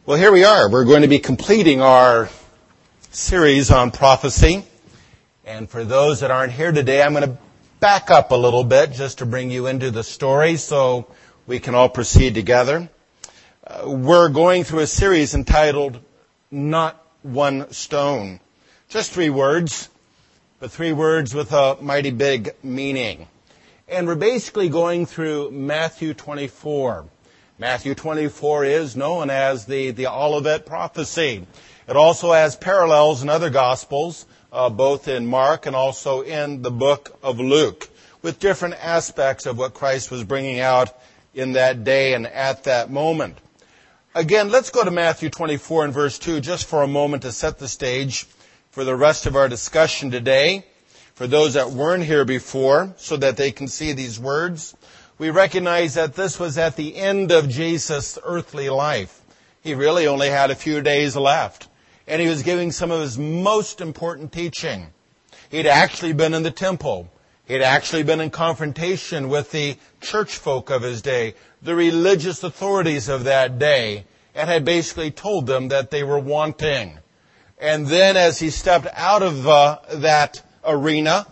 Well, here we are. We're going to be completing our series on prophecy. And for those that aren't here today, I'm going to back up a little bit just to bring you into the story so we can all proceed together. We're going through a series entitled Not One Stone. Just 3 words, but 3 words with a mighty big meaning. And we're basically going through Matthew 24. Matthew 24 is known as the Olivet prophecy. It also has parallels in other Gospels, both in Mark and also in the book of Luke, with different aspects of what Christ was bringing out in that day and at that moment. Again, let's go to Matthew 24 and verse 2 just for a moment to set the stage for the rest of our discussion today, for those that weren't here before, so that they can see these words. We recognize that this was at the end of Jesus' earthly life. He really only had a few days left, and he was giving some of his most important teaching. He'd actually been in the temple. He'd actually been in confrontation with the church folk of his day, the religious authorities of that day, and had basically told them that they were wanting. And then as he stepped out of that arena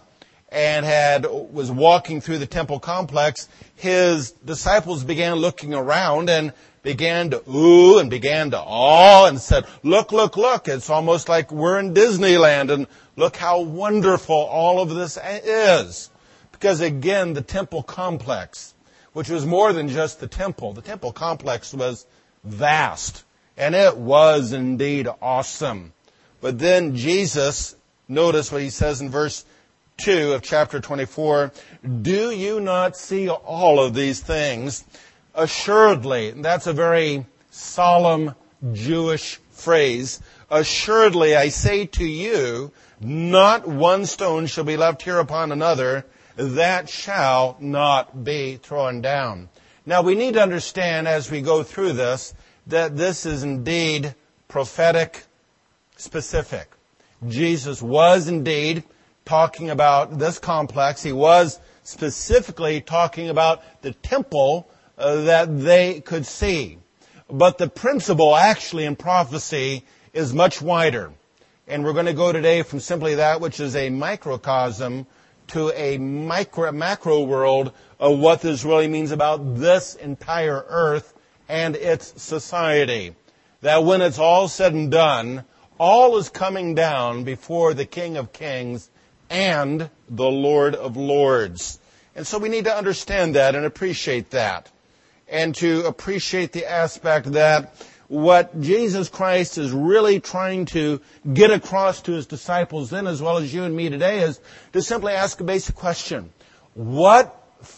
and was walking through the temple complex, his disciples began looking around and began to ooh and began to awe and said, look, look, look, it's almost like we're in Disneyland, and look how wonderful all of this is. Because again, the temple complex, which was more than just the temple complex was vast, and it was indeed awesome. But then Jesus, notice what he says in verse 2 of chapter 24, do you not see all of these things? Assuredly, that's a very solemn Jewish phrase. Assuredly, I say to you, not one stone shall be left here upon another, that shall not be thrown down. Now, we need to understand as we go through this, that this is indeed prophetic specific. Jesus was indeed talking about this complex. He was specifically talking about the temple that they could see. But the principle actually in prophecy is much wider. And we're going to go today from simply that which is a microcosm to a macro world of what this really means about this entire earth and its society. That when it's all said and done, all is coming down before the King of Kings and the Lord of Lords. And so we need to understand that and appreciate that. And to appreciate the aspect that what Jesus Christ is really trying to get across to his disciples then, as well as you and me today, is to simply ask a basic question. What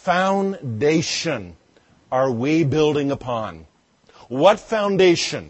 foundation are we building upon? What foundation?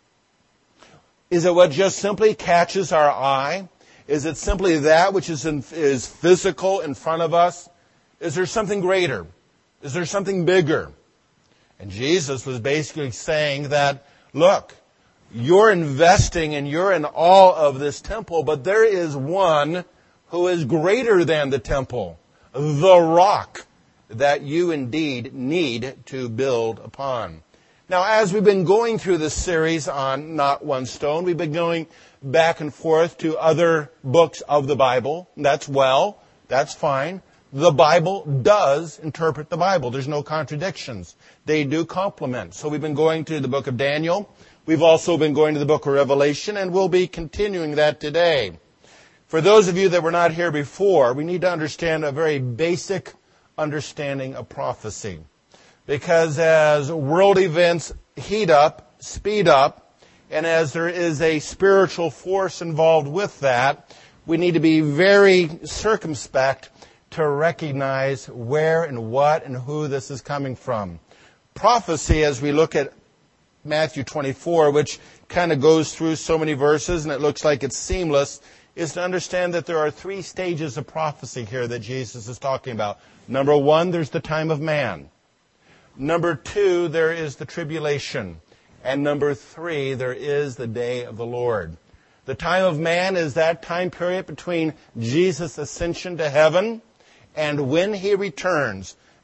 Is it what just simply catches our eye? Is it simply that which is physical in front of us? Is there something greater? Is there something bigger? And Jesus was basically saying that, look, you're investing and you're in awe of this temple, but there is one who is greater than the temple, the rock that you indeed need to build upon. Now, as we've been going through this series on Not One Stone, we've been going back and forth to other books of the Bible. That's fine. The Bible does interpret the Bible. There's no contradictions. They do complement. So we've been going to the book of Daniel. We've also been going to the book of Revelation, and we'll be continuing that today. For those of you that were not here before, we need to understand a very basic understanding of prophecy. Because as world events heat up, speed up, and as there is a spiritual force involved with that, we need to be very circumspect to recognize where and what and who this is coming from. Prophecy, as we look at Matthew 24, which kind of goes through so many verses and it looks like it's seamless, is to understand that there are 3 stages of prophecy here that Jesus is talking about. Number 1, there's the time of man. Number 2, there is the tribulation. And number 3, there is the day of the Lord. The time of man is that time period between Jesus' ascension to heaven and when he returns.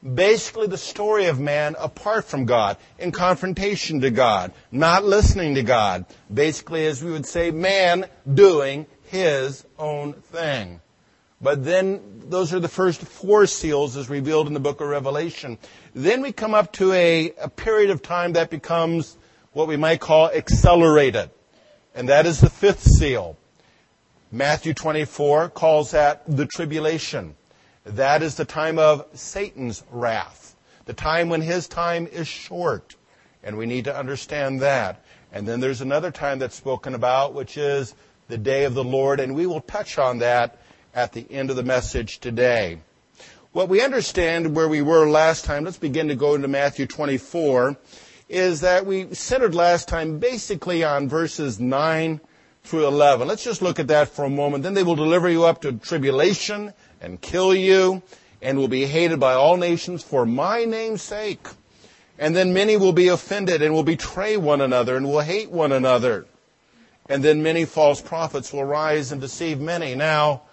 basically the story of man apart from God, in confrontation to God, not listening to God. Basically, as we would say, man doing his own thing. But then those are the first 4 seals as revealed in the book of Revelation. Then we come up to a period of time that becomes what we might call accelerated. And that is the 5th seal. Matthew 24 calls that the tribulation. That is the time of Satan's wrath. The time when his time is short. And we need to understand that. And then there's another time that's spoken about, which is the day of the Lord. And we will touch on that at the end of the message today. What we understand where we were last time, let's begin to go into Matthew 24, is that we centered last time basically on verses 9 through 11. Let's just look at that for a moment. Then they will deliver you up to tribulation and kill you, and will be hated by all nations for my name's sake. And then many will be offended and will betray one another and will hate one another. And then many false prophets will rise and deceive many. Now,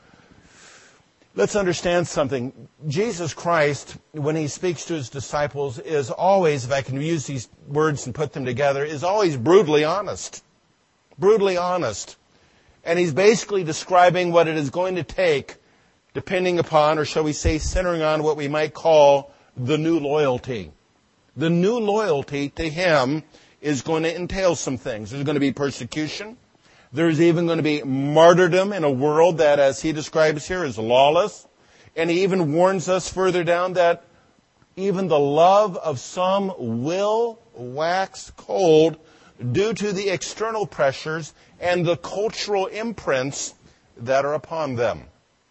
let's understand something. Jesus Christ, when he speaks to his disciples, is always, if I can use these words and put them together, is always brutally honest. Brutally honest. And he's basically describing what it is going to take, depending upon, or shall we say, centering on what we might call the new loyalty. The new loyalty to him is going to entail some things. There's going to be persecution. There's even going to be martyrdom in a world that, as he describes here, is lawless. And he even warns us further down that even the love of some will wax cold due to the external pressures and the cultural imprints that are upon them.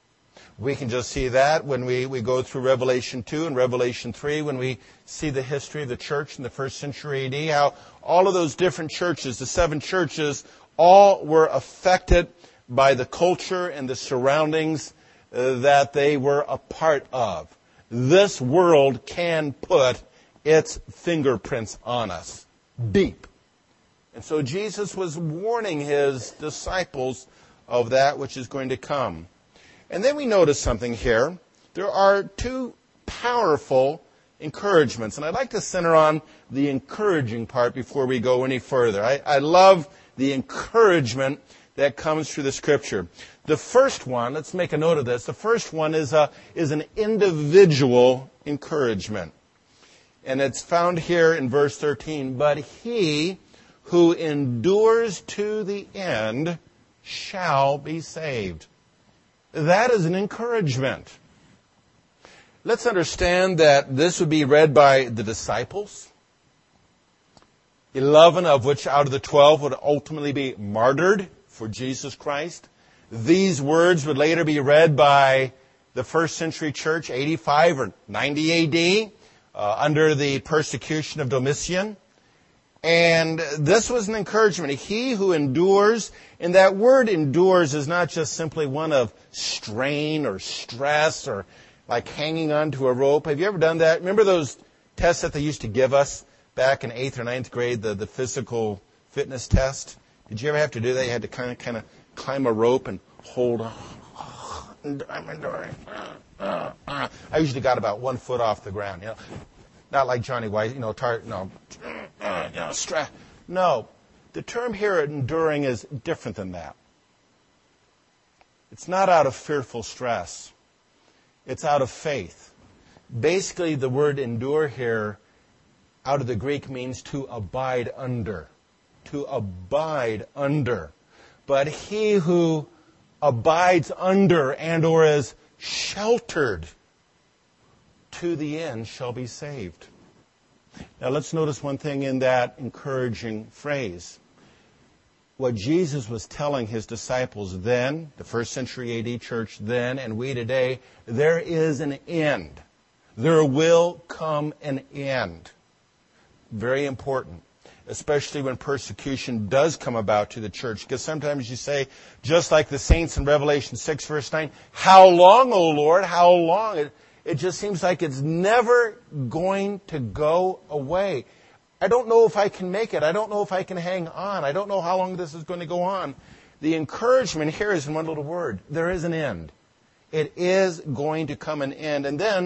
We can just see that when we go through Revelation 2 and Revelation 3, when we see the history of the church in the 1st century AD, how all of those different churches, the 7 churches, all were affected by the culture and the surroundings that they were a part of. This world can put its fingerprints on us, deep. And so Jesus was warning his disciples of that which is going to come. And then we notice something here. There are 2 powerful encouragements. And I'd like to center on the encouraging part before we go any further. I love the encouragement that comes through the Scripture. The first one, let's make a note of this. The first one is an individual encouragement. And it's found here in verse 13. But he who endures to the end shall be saved. That is an encouragement. Let's understand that this would be read by the disciples, 11 of which out of the 12 would ultimately be martyred for Jesus Christ. These words would later be read by the 1st century church, 85 or 90 AD, under the persecution of Domitian. And this was an encouragement. He who endures, and that word endures is not just simply one of strain or stress or like hanging onto a rope. Have you ever done that? Remember those tests that they used to give us back in 8th or 9th grade, the physical fitness test? Did you ever have to do that? You had to kind of climb a rope and hold on. I'm enduring. I usually got about 1 foot off the ground, you know. Not like Johnny White, stress. No, the term here, enduring, is different than that. It's not out of fearful stress. It's out of faith. Basically, the word endure here, out of the Greek, means to abide under. To abide under. But he who abides under and or is sheltered to the end shall be saved. Now let's notice one thing in that encouraging phrase. What Jesus was telling his disciples then, the 1st century AD church then, and we today, there is an end. There will come an end. Very important, especially when persecution does come about to the church. Because sometimes you say, just like the saints in Revelation 6, verse 9, how long, O Lord, how long? It just seems like it's never going to go away. I don't know if I can make it. I don't know if I can hang on. I don't know how long this is going to go on. The encouragement here is in one little word. There is an end. It is going to come an end. And then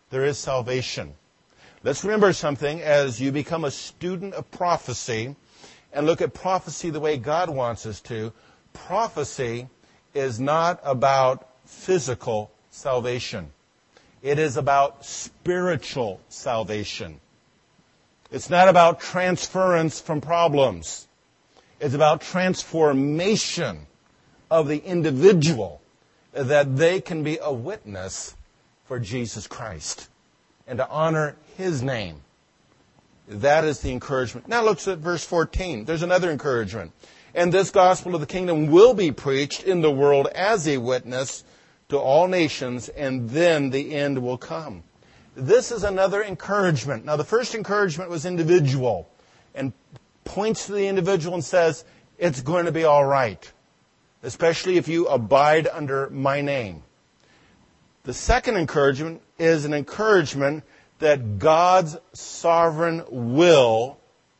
there is salvation. Let's remember something as you become a student of prophecy and look at prophecy the way God wants us to. Prophecy is not about physical salvation. It is about spiritual salvation. It's not about transference from problems. It's about transformation of the individual that they can be a witness for Jesus Christ and to honor His name. That is the encouragement. Now look at verse 14. There's another encouragement. And this gospel of the kingdom will be preached in the world as a witness to all nations, and then the end will come. This is another encouragement. Now the first encouragement was individual and points to the individual and says, it's going to be all right, especially if you abide under my name. The second encouragement is an encouragement that God's sovereign will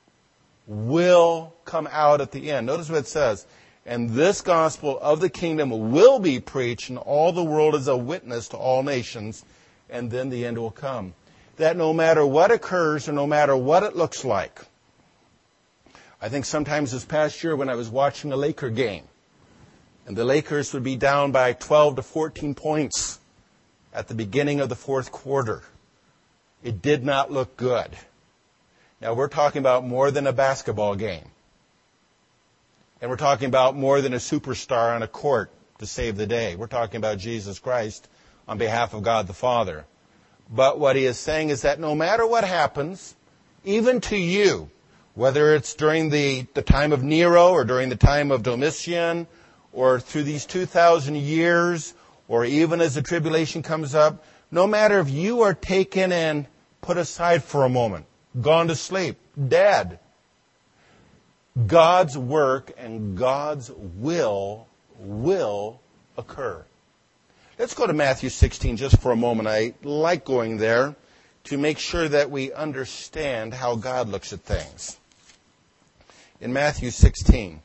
come out at the end. Notice what it says. And this gospel of the kingdom will be preached in all the world as a witness to all nations, and then the end will come. That no matter what occurs or no matter what it looks like. I think sometimes this past year when I was watching a Laker game, and the Lakers would be down by 12 to 14 points at the beginning of the fourth quarter. It did not look good. Now we're talking about more than a basketball game. And we're talking about more than a superstar on a court to save the day. We're talking about Jesus Christ on behalf of God the Father. But what he is saying is that no matter what happens, even to you, whether it's during the time of Nero or during the time of Domitian or through these 2,000 years or even as the tribulation comes up, no matter if you are taken and put aside for a moment, gone to sleep, dead, God's work and God's will occur. Let's go to Matthew 16 just for a moment. I like going there to make sure that we understand how God looks at things. In Matthew 16,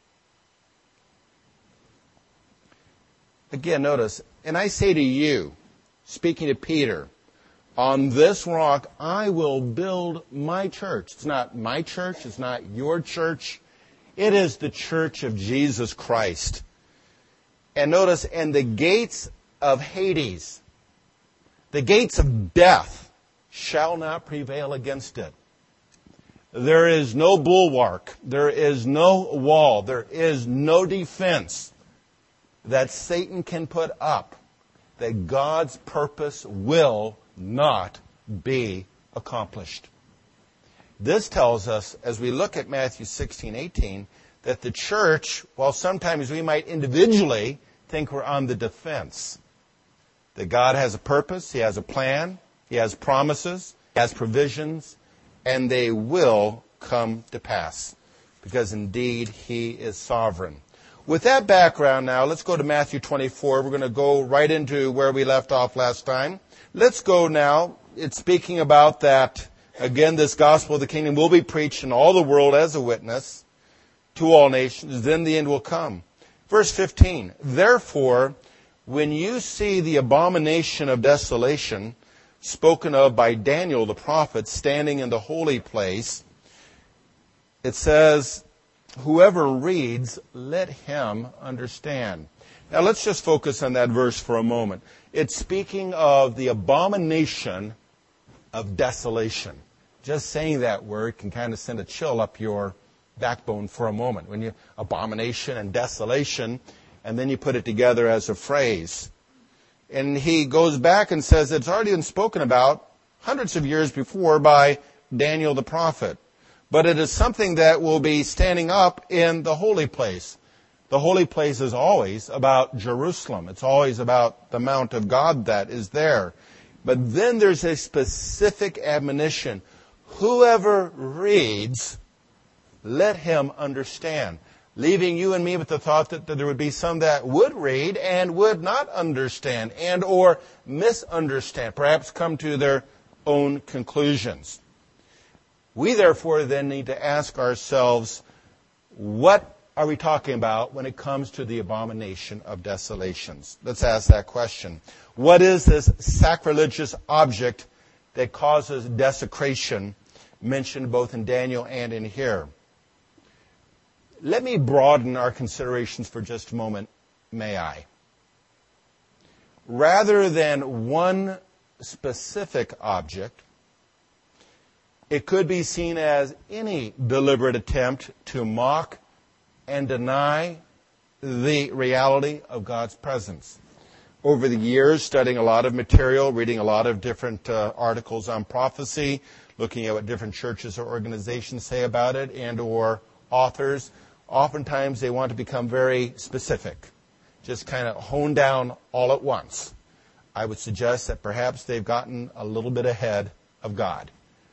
again, notice, and I say to you, speaking to Peter, on this rock I will build my church. It's not my church. It's not your church. It is the church of Jesus Christ. And notice, and the gates of Hades, the gates of death, shall not prevail against it. There is no bulwark. There is no wall. There is no defense that Satan can put up that God's purpose will not be accomplished. This tells us, as we look at Matthew 16:18, that the church, while sometimes we might individually think we're on the defense, that God has a purpose, He has a plan, He has promises, He has provisions, and they will come to pass, because indeed He is sovereign. With that background now, let's go to Matthew 24. We're going to go right into where we left off last time. Let's go now. It's speaking about that, again, this gospel of the kingdom will be preached in all the world as a witness to all nations. Then the end will come. Verse 15, therefore, when you see the abomination of desolation spoken of by Daniel the prophet standing in the holy place, it says, whoever reads, let him understand. Now let's just focus on that verse for a moment. It's speaking of the abomination of desolation. Just saying that word can kind of send a chill up your backbone for a moment. When you abomination and desolation, and then you put it together as a phrase. And he goes back and says it's already been spoken about hundreds of years before by Daniel the prophet. But it is something that will be standing up in the holy place. The holy place is always about Jerusalem. It's always about the Mount of God that is there. But then there's a specific admonition. Whoever reads, let him understand. Leaving you and me with the thought that there would be some that would read and would not understand and or misunderstand, perhaps come to their own conclusions. We therefore then need to ask ourselves, what are we talking about when it comes to the abomination of desolations? Let's ask that question. What is this sacrilegious object that causes desecration mentioned both in Daniel and in here? Let me broaden our considerations for just a moment, may I? Rather than one specific object, it could be seen as any deliberate attempt to mock and deny the reality of God's presence. Over the years, studying a lot of material, reading a lot of different articles on prophecy, looking at what different churches or organizations say about it, and or authors, oftentimes they want to become very specific, just kind of hone down all at once. I would suggest that perhaps they've gotten a little bit ahead of God.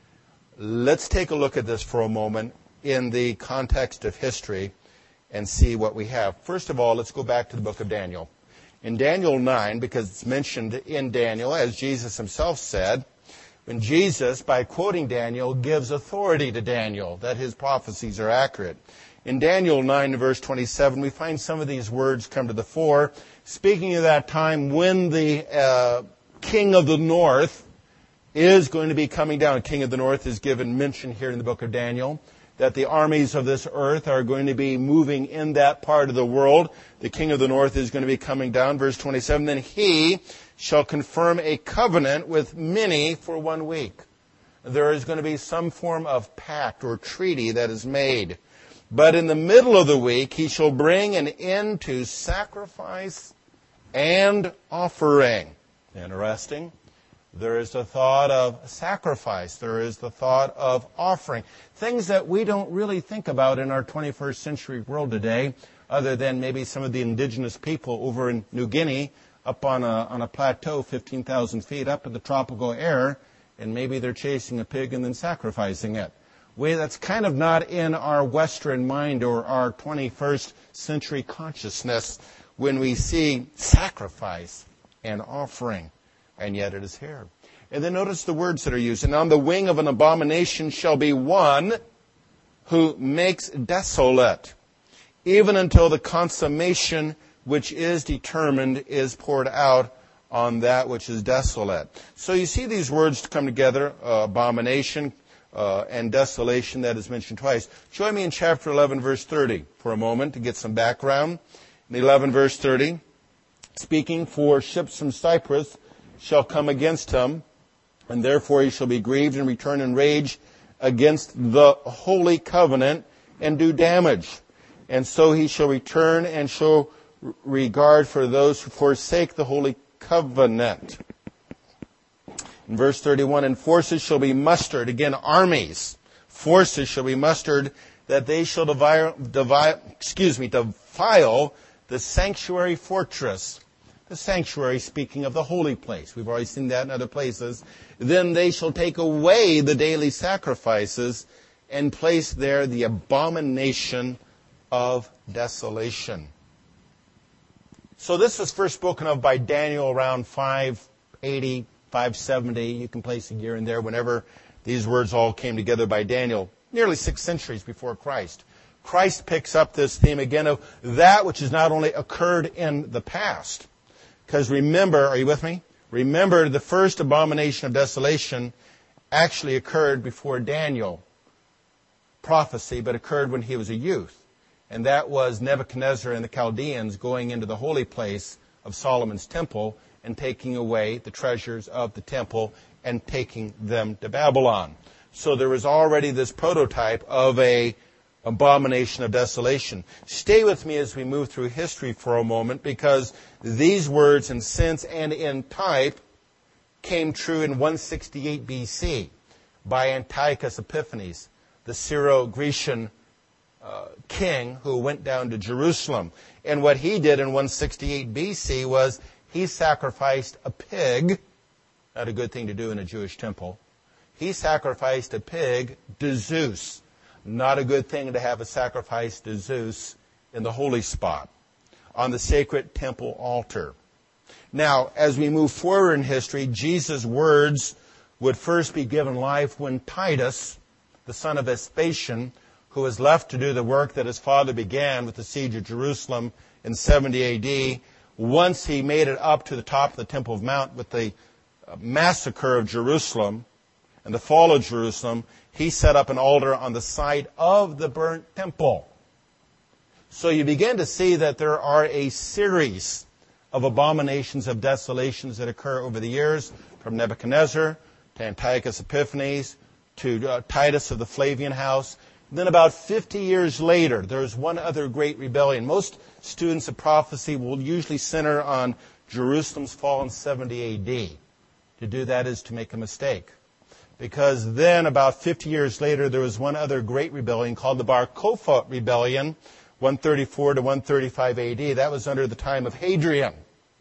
Let's take a look at this for a moment in the context of history and see what we have. First of all, let's go back to the book of Daniel. In Daniel 9, because it's mentioned in Daniel, as Jesus himself said, when Jesus, by quoting Daniel, gives authority to Daniel that his prophecies are accurate. In Daniel 9, verse 27, we find some of these words come to the fore, speaking of that time when the king of the north is going to be coming down. King of the north is given mention here in the book of Daniel, that the armies of this earth are going to be moving in that part of the world. The king of the north is going to be coming down. Verse 27, then he shall confirm a covenant with many for 1 week. There is going to be some form of pact or treaty that is made. But in the middle of the week, he shall bring an end to sacrifice and offering. Interesting. There is the thought of sacrifice. There is the thought of offering. Things that we don't really think about in our 21st century world today, other than maybe some of the indigenous people over in New Guinea, up on a plateau 15,000 feet up in the tropical air, and maybe they're chasing a pig and then sacrificing it. That's kind of not in our Western mind or our 21st century consciousness when we see sacrifice and offering. And yet it is here. And then notice the words that are used. And on the wing of an abomination shall be one who makes desolate, even until the consummation which is determined is poured out on that which is desolate. So you see these words come together, abomination and desolation, that is mentioned twice. Join me in chapter 11, verse 30 for a moment to get some background. In 11, verse 30, speaking, for ships from Cyprus shall come against him, and therefore he shall be grieved and return in rage against the holy covenant and do damage. And so he shall return and show regard for those who forsake the holy covenant. In verse 31, and forces shall be mustered, again armies, forces shall be mustered, that they shall defile the sanctuary fortress. The sanctuary, speaking of the holy place. We've already seen that in other places. Then they shall take away the daily sacrifices and place there the abomination of desolation. So this was first spoken of by Daniel around 580, 570. You can place a year in there whenever these words all came together by Daniel, nearly 6 centuries before Christ. Christ picks up this theme again of that which has not only occurred in the past. Because remember, are you with me? Remember, the first abomination of desolation actually occurred before Daniel prophecy, but occurred when he was a youth. And that was Nebuchadnezzar and the Chaldeans going into the holy place of Solomon's temple and taking away the treasures of the temple and taking them to Babylon. So there was already this prototype of a abomination of desolation. Stay with me as we move through history for a moment, because these words in sense and in type came true in 168 BC by Antiochus Epiphanes, the Syro-Grecian king who went down to Jerusalem. And what he did in 168 BC was he sacrificed a pig, not a good thing to do in a Jewish temple. He sacrificed a pig to Zeus. Not a good thing to have a sacrifice to Zeus in the holy spot, on the sacred temple altar. Now, as we move forward in history, Jesus' words would first be given life when Titus, the son of Vespasian, who was left to do the work that his father began with the siege of Jerusalem in 70 A.D. Once he made it up to the top of the Temple of Mount with the massacre of Jerusalem and the fall of Jerusalem, he set up an altar on the site of the burnt temple. So you begin to see that there are a series of abominations of desolations that occur over the years, from Nebuchadnezzar to Antiochus Epiphanes to Titus of the Flavian house. Then about 50 years later, there's one other great rebellion. Most students of prophecy will usually center on Jerusalem's fall in 70 A.D. To do that is to make a mistake. Because then about 50 years later, there was one other great rebellion called the Bar Kokhba rebellion, 134 to 135 A.D. That was under the time of Hadrian.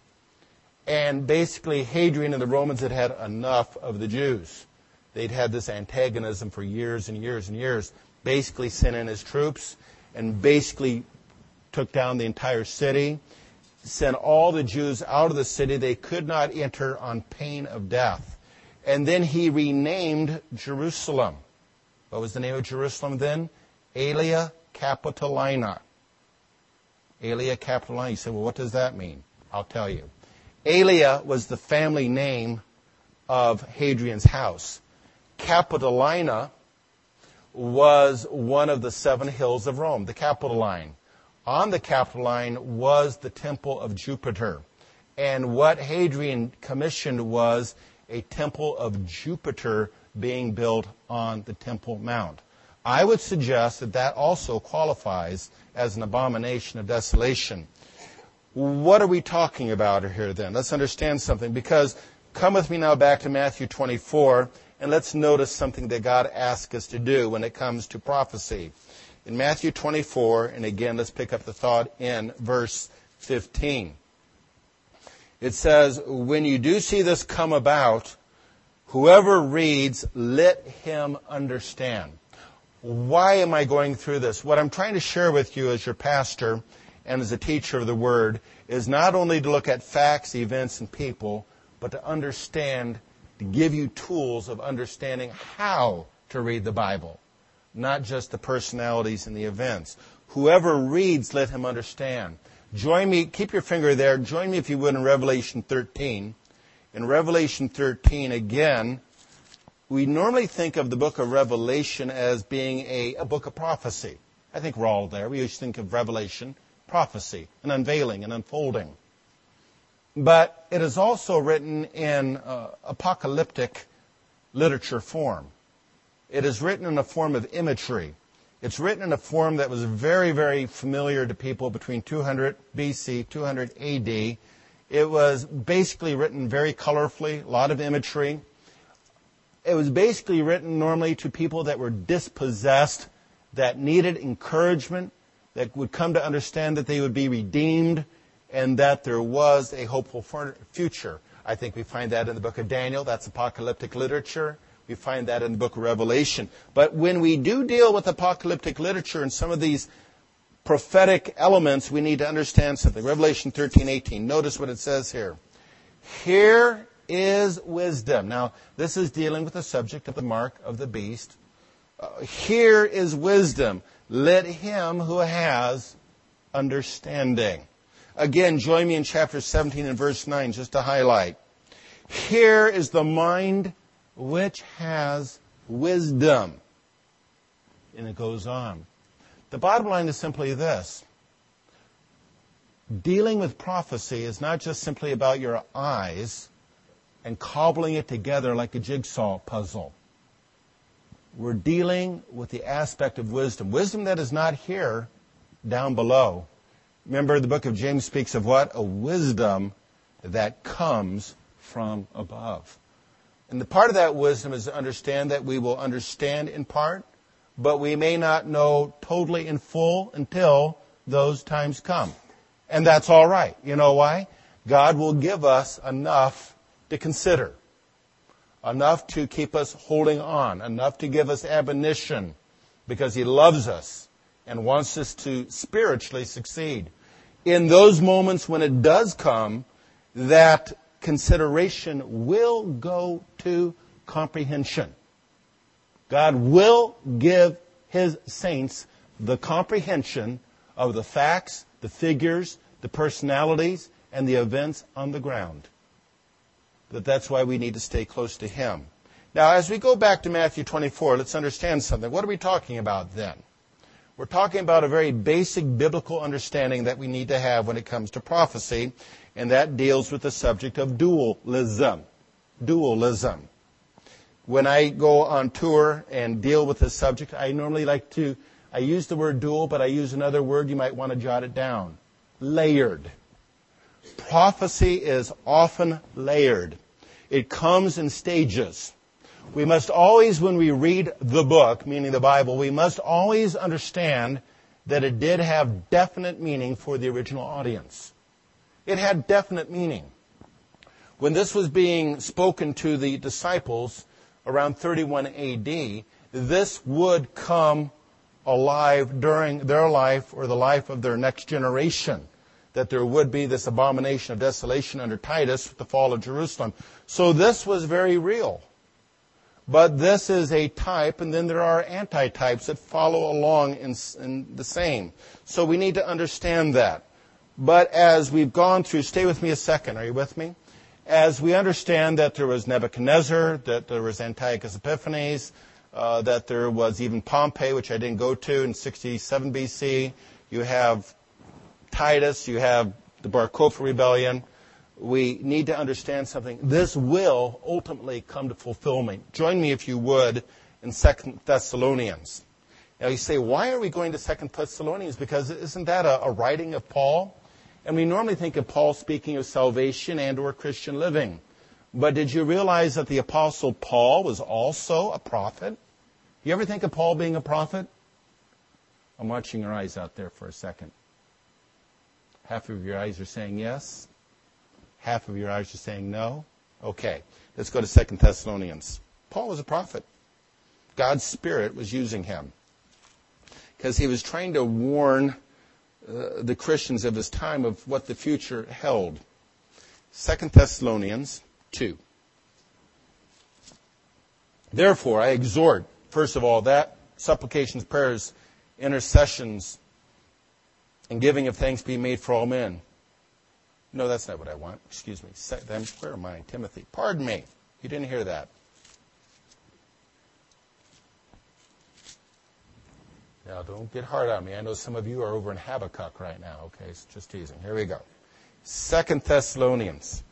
And basically, Hadrian and the Romans had had enough of the Jews. They'd had this antagonism for years and years and years. Basically sent in his troops and basically took down the entire city, sent all the Jews out of the city. They could not enter on pain of death. And then he renamed Jerusalem. What was the name of Jerusalem then? Aelia Capitolina. Aelia Capitolina. You say, well, what does that mean? I'll tell you. Aelia was the family name of Hadrian's house. Capitolina was one of the 7 hills of Rome, the Capitoline. On the Capitoline was the temple of Jupiter. And what Hadrian commissioned was a temple of Jupiter being built on the Temple Mount. I would suggest that that also qualifies as an abomination of desolation. What are we talking about here then? Let's understand something, because come with me now back to Matthew 24, and let's notice something that God asks us to do when it comes to prophecy. In Matthew 24, and again, let's pick up the thought in verse 15. It says, when you do see this come about, whoever reads, let him understand. Why am I going through this? What I'm trying to share with you as your pastor and as a teacher of the Word is not only to look at facts, events, and people, but to understand, to give you tools of understanding how to read the Bible, not just the personalities and the events. Whoever reads, let him understand. Join me, keep your finger there, join me if you would in Revelation 13. In Revelation 13, again, we normally think of the book of Revelation as being a book of prophecy. I think we're all there. We usually think of Revelation, prophecy, an unveiling, an unfolding. But it is also written in apocalyptic literature form. It is written in a form of imagery. It's written in a form that was very, very familiar to people between 200 BC, 200 AD. It was basically written very colorfully, a lot of imagery. It was basically written normally to people that were dispossessed, that needed encouragement, that would come to understand that they would be redeemed, and that there was a hopeful future. I think we find that in the book of Daniel. That's apocalyptic literature. We find that in the book of Revelation. But when we do deal with apocalyptic literature and some of these prophetic elements, we need to understand something. Revelation 13:18. Notice what it says here. Here is wisdom. Now, this is dealing with the subject of the mark of the beast. Here is wisdom. Let him who has understanding. Again, join me in chapter 17 and verse 9 just to highlight. Here is the mind which has wisdom. And it goes on. The bottom line is simply this. Dealing with prophecy is not just simply about your eyes and cobbling it together like a jigsaw puzzle. We're dealing with the aspect of wisdom. Wisdom that is not here, down below. Remember, the book of James speaks of what? A wisdom that comes from above. And the part of that wisdom is to understand that we will understand in part, but we may not know totally in full until those times come. And that's all right. You know why? God will give us enough to consider, enough to keep us holding on, enough to give us admonition, because He loves us and wants us to spiritually succeed. In those moments when it does come, that consideration will go to comprehension. God will give His saints the comprehension of the facts, the figures, the personalities, and the events on the ground. That's why we need to stay close to Him. Now, as we go back to Matthew 24, let's understand something. What are we talking about then? We're talking about a very basic biblical understanding that we need to have when it comes to prophecy, and that deals with the subject of dualism. Dualism. When I go on tour and deal with this subject, I normally I use the word dual, but I use another word. You might want to jot it down. Layered. Prophecy is often layered. It comes in stages. We must always, when we read the book, meaning the Bible, we must always understand that it did have definite meaning for the original audience. It had definite meaning. When this was being spoken to the disciples around 31 AD, this would come alive during their life or the life of their next generation. That there would be this abomination of desolation under Titus with the fall of Jerusalem. So this was very real. But this is a type, and then there are antitypes that follow along in the same. So we need to understand that. But as we've gone through, stay with me a second, are you with me? As we understand that there was Nebuchadnezzar, that there was Antiochus Epiphanes, that there was even Pompey, which I didn't go to, in 67 BC. You have Titus, you have the Bar Kokhba rebellion. We need to understand something. This will ultimately come to fulfillment. Join me, if you would, in 2 Thessalonians. Now you say, why are we going to 2 Thessalonians? Because isn't that a writing of Paul? And we normally think of Paul speaking of salvation and or Christian living. But did you realize that the Apostle Paul was also a prophet? You ever think of Paul being a prophet? I'm watching your eyes out there for a second. Half of your eyes are saying yes. Half of your eyes are saying no. Okay, let's go to 2 Thessalonians. Paul was a prophet. God's Spirit was using him because he was trying to warn the Christians of his time of what the future held. 2 Thessalonians 2. Therefore, I exhort, first of all, that supplications, prayers, intercessions, and giving of thanks be made for all men. No, that's not what I want. Excuse me. Where am I? Timothy. Pardon me. You didn't hear that. Now, don't get hard on me. I know some of you are over in Habakkuk right now. Okay, it's just teasing. Here we go. 2 Thessalonians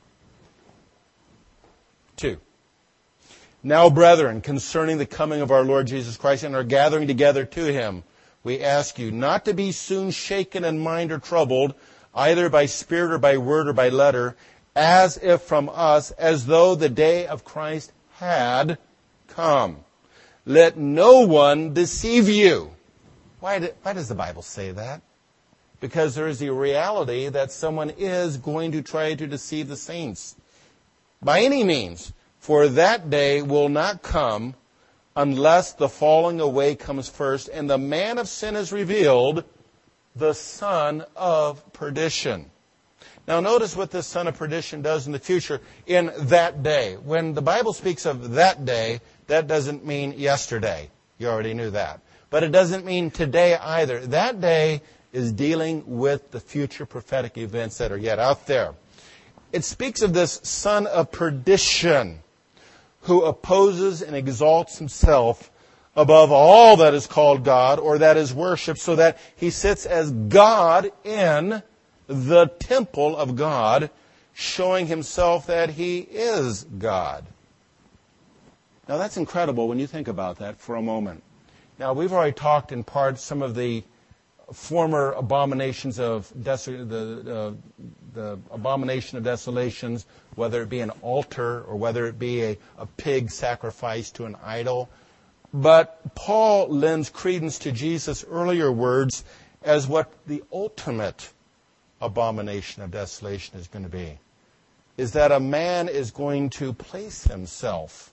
2. Now, brethren, concerning the coming of our Lord Jesus Christ and our gathering together to Him, we ask you not to be soon shaken in mind or troubled, either by spirit or by word or by letter, as if from us, as though the day of Christ had come. Let no one deceive you. Why does the Bible say that? Because there is a reality that someone is going to try to deceive the saints. By any means, for that day will not come unless the falling away comes first, and the man of sin is revealed, the son of perdition. Now notice what this son of perdition does in the future, in that day. When the Bible speaks of that day, that doesn't mean yesterday. You already knew that. But it doesn't mean today either. That day is dealing with the future prophetic events that are yet out there. It speaks of this son of perdition who opposes and exalts himself above all that is called God or that is worshipped, so that he sits as God in the temple of God, showing himself that he is God. Now that's incredible when you think about that for a moment. Now we've already talked in part some of the former abominations of the abomination of desolations, whether it be an altar or whether it be a pig sacrificed to an idol. But Paul lends credence to Jesus' earlier words as what the ultimate abomination of desolation is going to be. Is that a man is going to place himself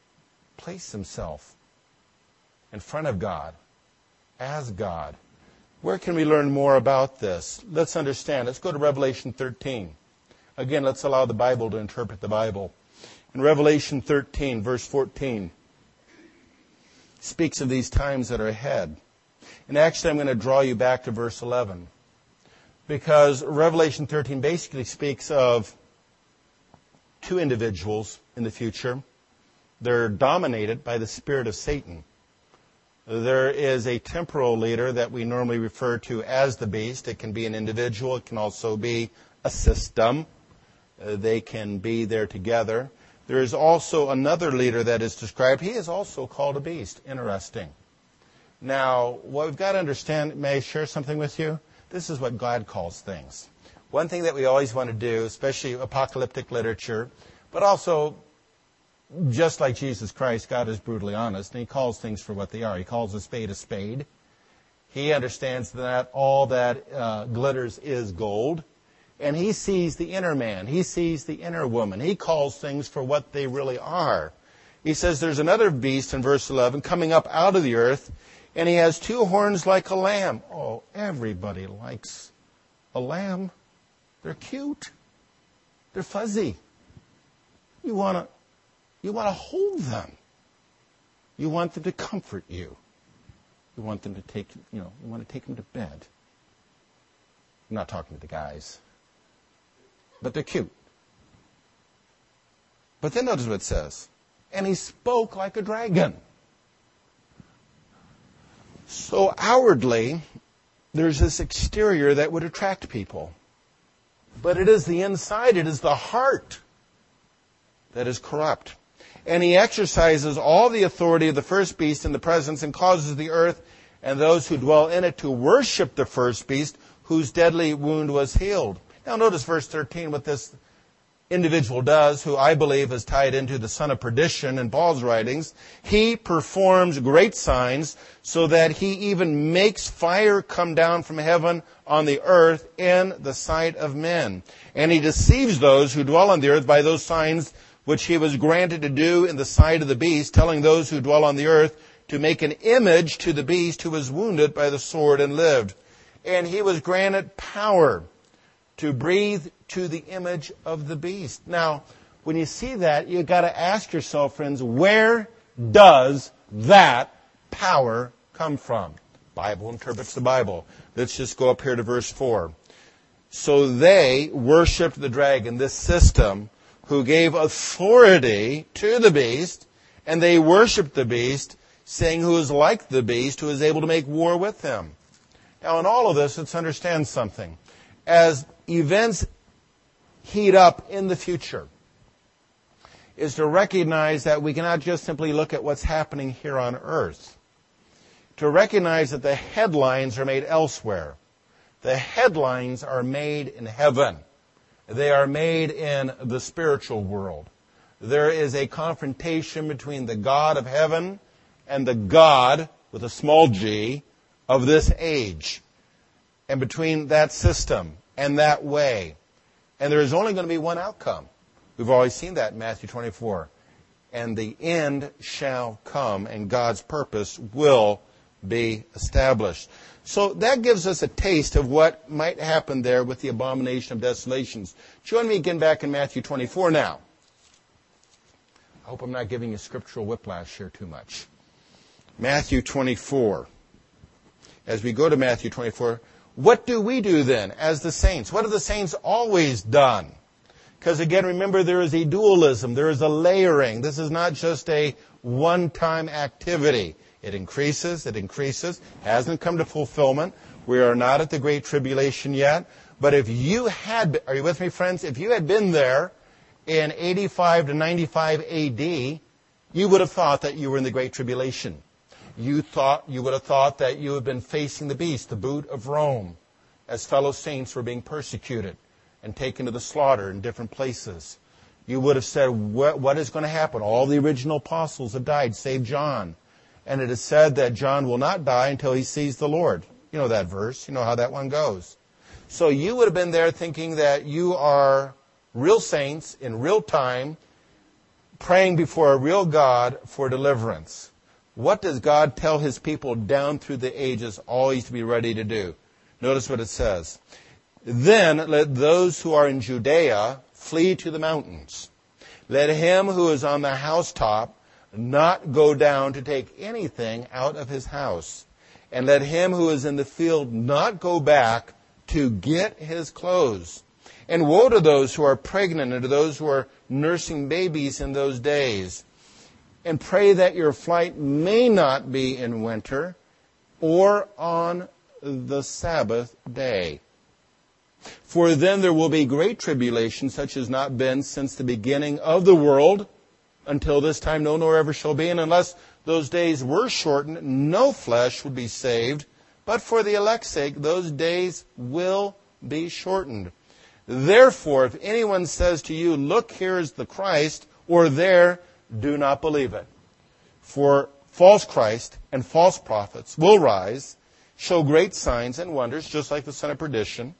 in front of God, as God. Where can we learn more about this? Let's understand. Let's go to Revelation 13. Again, let's allow the Bible to interpret the Bible. In Revelation 13, verse 14, speaks of these times that are ahead. And actually, I'm going to draw you back to verse 11. Because Revelation 13 basically speaks of two individuals in the future. They're dominated by the spirit of Satan. There is a temporal leader that we normally refer to as the beast. It can be an individual. It can also be a system. They can be there together. There is also another leader that is described. He is also called a beast. Interesting. Now, what we've got to understand, may I share something with you? This is what God calls things. One thing that we always want to do, especially apocalyptic literature, but also just like Jesus Christ, God is brutally honest, and He calls things for what they are. He calls a spade a spade. He understands that all that glitters is gold. And He sees the inner man. He sees the inner woman. He calls things for what they really are. He says there's another beast in verse 11 coming up out of the earth, and he has two horns like a lamb. Oh, everybody likes a lamb. They're cute. They're fuzzy. You want to hold them. You want them to comfort you. You want them to take them to bed. I'm not talking to the guys. But they're cute. But then notice what it says. And he spoke like a dragon. So outwardly, there's this exterior that would attract people. But it is the inside, it is the heart that is corrupt. And he exercises all the authority of the first beast in the presence and causes the earth and those who dwell in it to worship the first beast whose deadly wound was healed. Now notice verse 13, what this individual does, who I believe is tied into the son of perdition in Paul's writings. He performs great signs so that he even makes fire come down from heaven on the earth in the sight of men. And he deceives those who dwell on the earth by those signs which he was granted to do in the sight of the beast, telling those who dwell on the earth to make an image to the beast who was wounded by the sword and lived. And he was granted power to breathe to the image of the beast. Now, when you see that, you've got to ask yourself, friends, where does that power come from? The Bible interprets the Bible. Let's just go up here to verse 4. So they worshipped the dragon, this system, who gave authority to the beast, and they worshipped the beast, saying who is like the beast, who is able to make war with him. Now, in all of this, let's understand something. As events heat up in the future, is to recognize that we cannot just simply look at what's happening here on earth. To recognize that the headlines are made elsewhere. The headlines are made in heaven. They are made in the spiritual world. There is a confrontation between the God of heaven and the God, with a small g, of this age. And between that system and that way. And there is only going to be one outcome. We've always seen that in Matthew 24. And the end shall come, and God's purpose will be established. So that gives us a taste of what might happen there with the abomination of desolations. Join me again back in Matthew 24 now. I hope I'm not giving you scriptural whiplash here too much. Matthew 24. As we go to Matthew 24, what do we do then as the saints? What have the saints always done? Because again, remember, there is a dualism. There is a layering. This is not just a one-time activity. It increases, hasn't come to fulfillment. We are not at the Great Tribulation yet. But if you had, are you with me, friends? If you had been there in 85 to 95 AD, you would have thought that you were in the Great Tribulation. You would have thought that you had been facing the beast, the boot of Rome, as fellow saints were being persecuted and taken to the slaughter in different places. You would have said, what is going to happen? All the original apostles have died, save John. And it is said that John will not die until he sees the Lord. You know that verse. You know how that one goes. So you would have been there thinking that you are real saints in real time, praying before a real God for deliverance. What does God tell His people down through the ages always to be ready to do? Notice what it says. Then let those who are in Judea flee to the mountains. Let him who is on the housetop not go down to take anything out of his house. And let him who is in the field not go back to get his clothes. And woe to those who are pregnant and to those who are nursing babies in those days. And pray that your flight may not be in winter or on the Sabbath day. For then there will be great tribulation, such as not been since the beginning of the world, until this time no nor ever shall be. And unless those days were shortened, no flesh would be saved. But for the elect's sake, those days will be shortened. Therefore, if anyone says to you, look, here is the Christ, or there, do not believe it. For false Christ and false prophets will rise, show great signs and wonders, just like the son of perdition.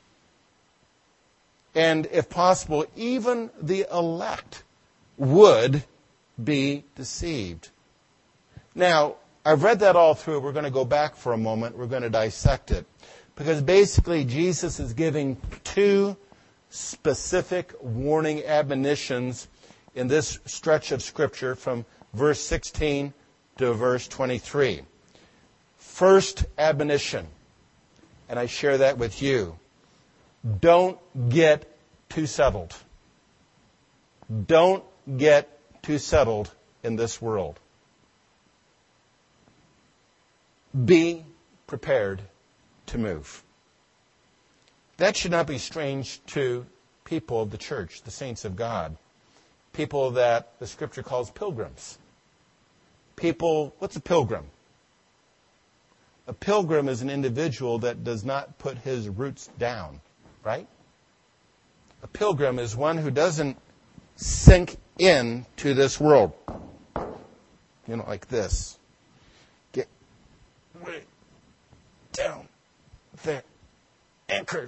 And if possible, even the elect would be deceived. Now, I've read that all through. We're going to go back for a moment. We're going to dissect it. Because basically, Jesus is giving two specific warning admonitions in this stretch of Scripture from verse 16 to verse 23. First admonition, and I share that with you. Don't get too settled. Don't get too settled in this world. Be prepared to move. That should not be strange to people of the church, the saints of God. People that the Scripture calls pilgrims. What's a pilgrim? A pilgrim is an individual that does not put his roots down, right? A pilgrim is one who doesn't sink into this world. Like this. Get way down there. Anchored.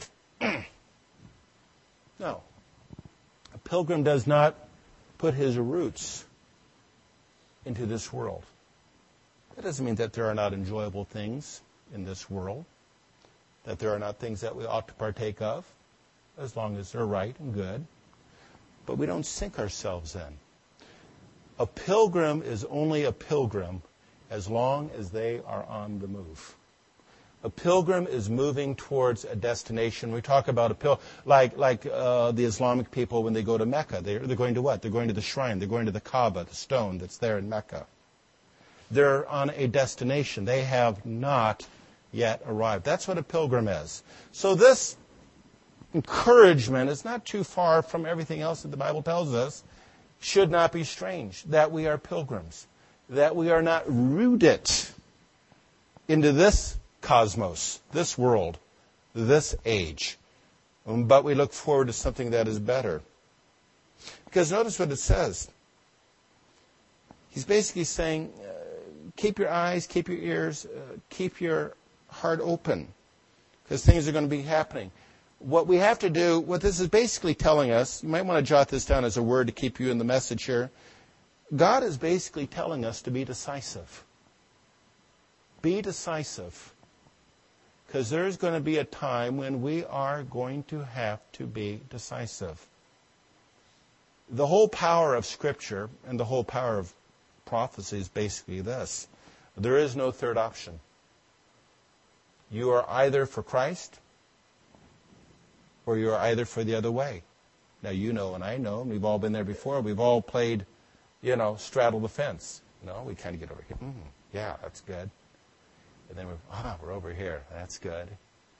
No. A pilgrim does not put his roots into this world. That doesn't mean that there are not enjoyable things in this world, that there are not things that we ought to partake of, as long as they're right and good. But we don't sink ourselves in. A pilgrim is only a pilgrim as long as they are on the move. A pilgrim is moving towards a destination. We talk about a pilgrim, like the Islamic people when they go to Mecca. They're going to what? They're going to the shrine. They're going to the Kaaba, the stone that's there in Mecca. They're on a destination. They have not yet arrived. That's what a pilgrim is. So this encouragement is not too far from everything else that the Bible tells us. Should not be strange that we are pilgrims, that we are not rooted into this cosmos, this world, this age. But we look forward to something that is better. Because notice what it says. He's basically saying, keep your eyes, keep your ears, keep your heart open. Because things are going to be happening. What we have to do, what this is basically telling us, you might want to jot this down as a word to keep you in the message here. God is basically telling us to be decisive. Be decisive. Because there's going to be a time when we are going to have to be decisive. The whole power of Scripture and the whole power of prophecy is basically this. There is no third option. You are either for Christ or you are either for the other way. Now you know and I know, and we've all been there before. We've all played, straddle the fence. We kind of get over here. Yeah, that's good. And then we're over here. That's good.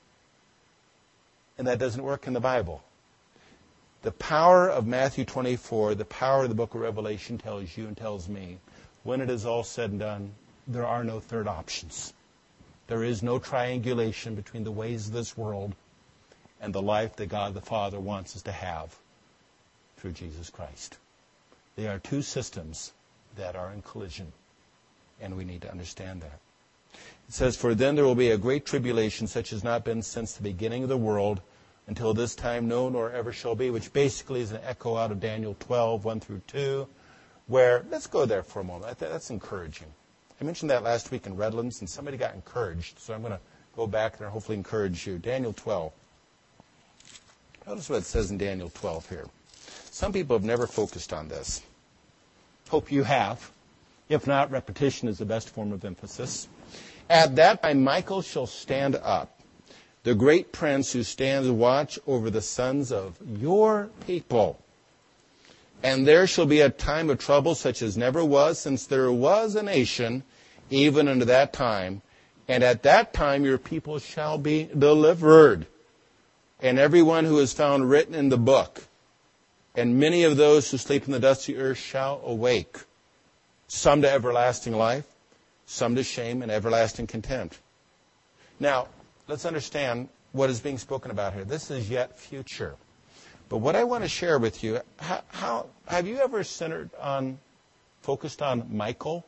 And that doesn't work in the Bible. The power of Matthew 24, the power of the book of Revelation tells you and tells me, when it is all said and done, there are no third options. There is no triangulation between the ways of this world and the life that God the Father wants us to have through Jesus Christ. They are two systems that are in collision, and we need to understand that. It says, for then there will be a great tribulation such as not been since the beginning of the world until this time no nor ever shall be, which basically is an echo out of Daniel 12, 1 through 2, where, let's go there for a moment. That's encouraging. I mentioned that last week in Redlands, and somebody got encouraged, so I'm going to go back there and hopefully encourage you. Daniel 12. Notice what it says in Daniel 12 here. Some people have never focused on this. Hope you have. If not, repetition is the best form of emphasis. At that time Michael shall stand up, the great prince who stands watch over the sons of your people. And there shall be a time of trouble such as never was since there was a nation, even unto that time. And at that time your people shall be delivered, and everyone who is found written in the book. And many of those who sleep in the dust of the earth shall awake, some to everlasting life, some to shame and everlasting contempt. Now, let's understand what is being spoken about here. This is yet future. But what I want to share with you, how have you ever focused on Michael?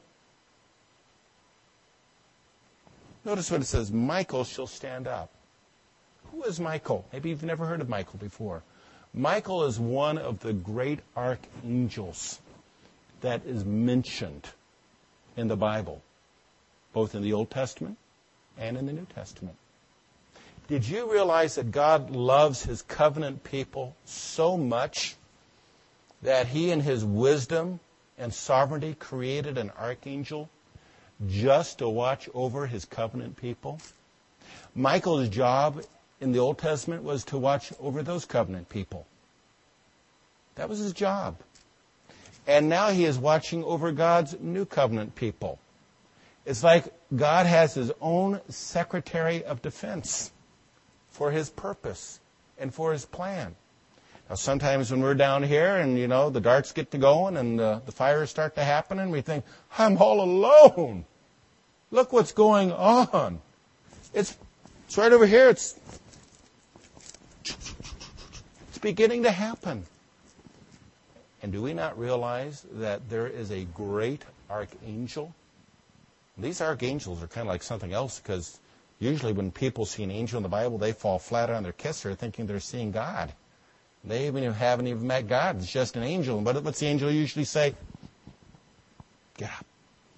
Notice what it says, Michael shall stand up. Who is Michael? Maybe you've never heard of Michael before. Michael is one of the great archangels that is mentioned in the Bible, both in the Old Testament and in the New Testament. Did you realize that God loves His covenant people so much that He in His wisdom and sovereignty created an archangel just to watch over His covenant people? Michael's job in the Old Testament was to watch over those covenant people. That was his job. And now he is watching over God's new covenant people. It's like God has His own Secretary of Defense for His purpose and for His plan. Now, sometimes when we're down here and, the darts get to going and the fires start to happen and we think, I'm all alone. Look what's going on. It's right over here. It's beginning to happen. And do we not realize that there is a great archangel? These archangels are kind of like something else, because usually when people see an angel in the Bible, they fall flat on their kisser thinking they're seeing God. They haven't even met God. It's just an angel. But what's the angel usually say? Get up.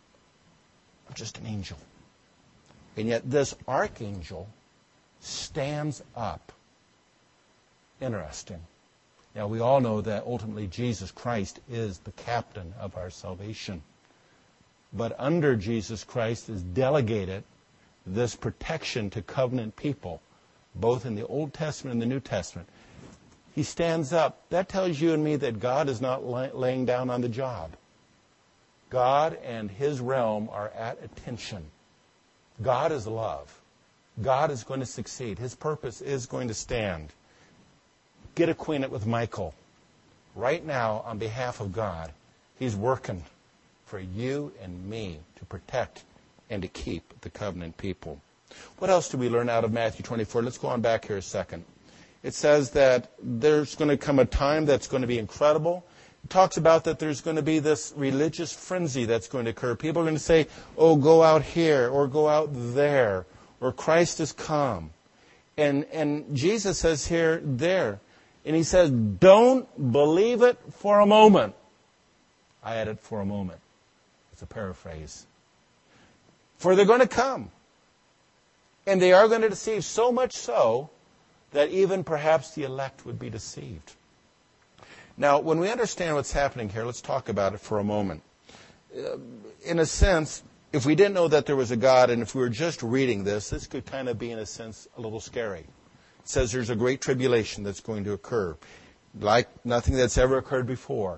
I'm just an angel. And yet this archangel stands up. Interesting. Now, we all know that ultimately Jesus Christ is the captain of our salvation. But under Jesus Christ is delegated this protection to covenant people, both in the Old Testament and the New Testament. He stands up. That tells you and me that God is not laying down on the job. God and His realm are at attention. God is love. God is going to succeed. His purpose is going to stand. Get acquainted with Michael. Right now, on behalf of God, he's working for you and me to protect and to keep the covenant people. What else do we learn out of Matthew 24? Let's go on back here a second. It says that there's going to come a time that's going to be incredible. It talks about that there's going to be this religious frenzy that's going to occur. People are going to say, oh, go out here or go out there, or Christ has come. And Jesus says here, there. And He says, don't believe it for a moment. I added for a moment. It's a paraphrase. For they're going to come. And they are going to deceive, so much so that even perhaps the elect would be deceived. Now, when we understand what's happening here, let's talk about it for a moment. In a sense, if we didn't know that there was a God, and if we were just reading this could kind of be, in a sense, a little scary. It says there's a great tribulation that's going to occur, like nothing that's ever occurred before.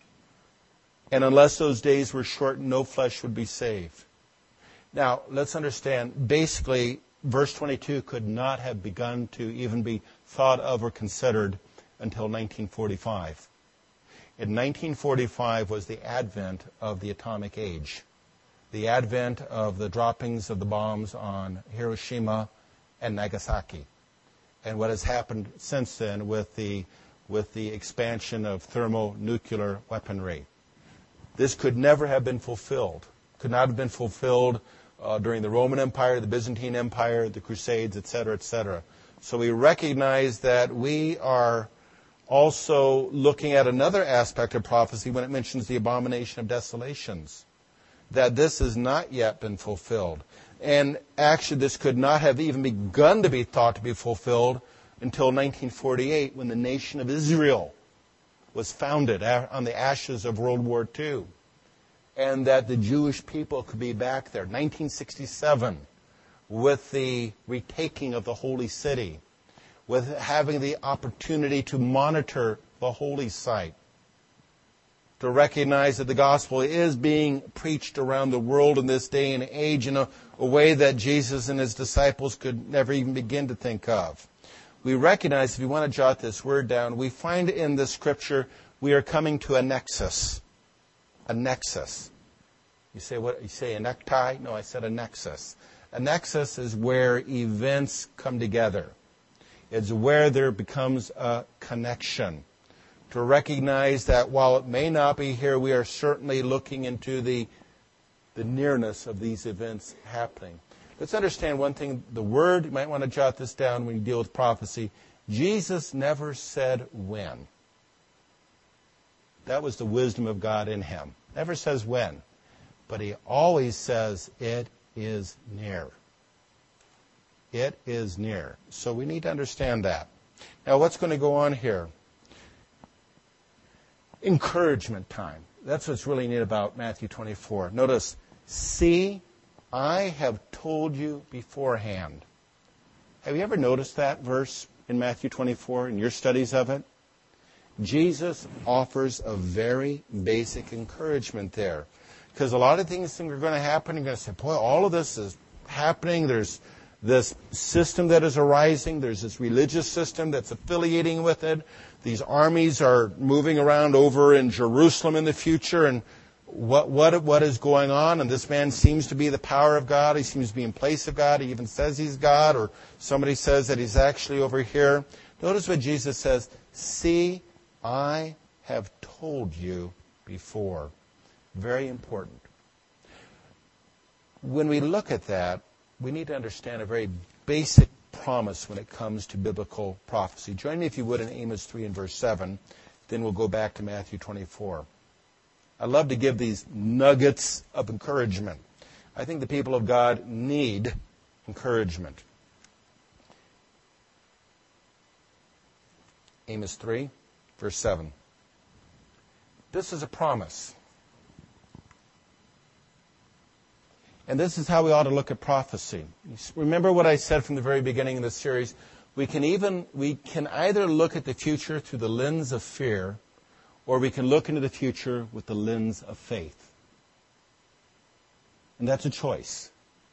And unless those days were shortened, no flesh would be saved. Now, let's understand, basically, verse 22 could not have begun to even be thought of or considered until 1945. In 1945 was the advent of the atomic age, the advent of the droppings of the bombs on Hiroshima and Nagasaki, and what has happened since then with the expansion of thermonuclear weaponry. This could never have been fulfilled. Could not have been fulfilled during the Roman Empire, the Byzantine Empire, the Crusades, etc., etc. So we recognize that we are also looking at another aspect of prophecy when it mentions the abomination of desolations, that this has not yet been fulfilled. And actually, this could not have even begun to be thought to be fulfilled until 1948, when the nation of Israel was founded on the ashes of World War II. and that the Jewish people could be back there. 1967, with the retaking of the holy city, with having the opportunity to monitor the holy site, to recognize that the gospel is being preached around the world in this day and age in a way that Jesus and his disciples could never even begin to think of. We recognize, if you want to jot this word down, we find in the scripture we are coming to a nexus. A nexus. You say what? You say a necktie? No, I said a nexus. A nexus is where events come together. It's where there becomes a connection. To recognize that while it may not be here, we are certainly looking into the nearness of these events happening. Let's understand one thing. The word, you might want to jot this down when you deal with prophecy. Jesus never said when. That was the wisdom of God in him. Never says when. But he always says it is near. It is near. So we need to understand that. Now what's going to go on here? Encouragement time. That's what's really neat about Matthew 24. Notice, see, I have told you beforehand. Have you ever noticed that verse in Matthew 24 in your studies of it? Jesus offers a very basic encouragement there. Because a lot of things are going to happen. You're going to say, boy, all of this is happening. There's this system that is arising. There's this religious system that's affiliating with it. These armies are moving around over in Jerusalem in the future. And what is going on? And this man seems to be the power of God. He seems to be in place of God. He even says he's God. Or somebody says that he's actually over here. Notice what Jesus says. See, I have told you before. Very important. When we look at that, we need to understand a very basic promise when it comes to biblical prophecy. Join me, if you would, in Amos 3 and verse 7. Then we'll go back to Matthew 24. I love to give these nuggets of encouragement. I think the people of God need encouragement. Amos 3, verse 7. This is a promise. And this is how we ought to look at prophecy. Remember what I said from the very beginning of this series. We can either look at the future through the lens of fear, or we can look into the future with the lens of faith. And that's a choice.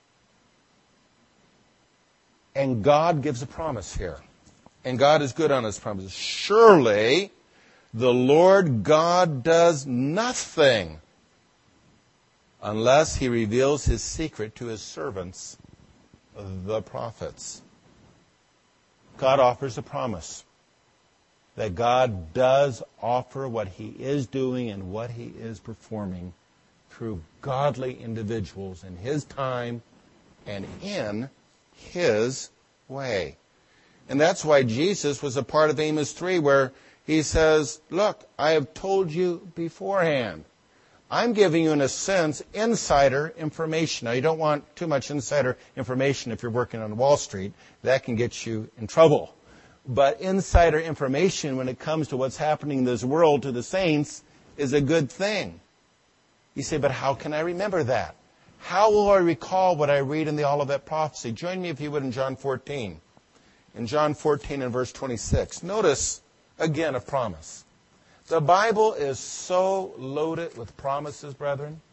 And God gives a promise here. And God is good on his promises. Surely the Lord God does nothing unless he reveals his secret to his servants, the prophets. God offers a promise that God does offer what he is doing and what he is performing through godly individuals in his time and in his way. And that's why Jesus was a part of Amos 3, where he says, look, I have told you beforehand. I'm giving you, in a sense, insider information. Now, you don't want too much insider information if you're working on Wall Street. That can get you in trouble. But insider information when it comes to what's happening in this world to the saints is a good thing. You say, but how can I remember that? How will I recall what I read in the Olivet Prophecy? Join me, if you would, in John 14. In John 14 and verse 26. Notice, again, a promise. The Bible is so loaded with promises, brethren,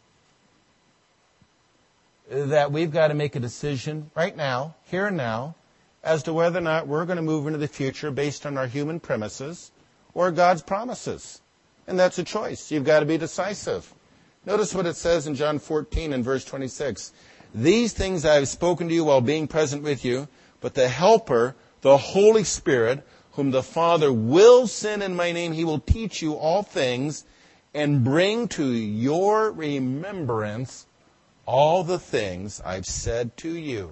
that we've got to make a decision right now, here and now, as to whether or not we're going to move into the future based on our human premises or God's promises. And that's a choice. You've got to be decisive. Notice what it says in John 14 and verse 26. These things I have spoken to you while being present with you, but the Helper, the Holy Spirit, whom the Father will send in my name, he will teach you all things and bring to your remembrance all the things I've said to you.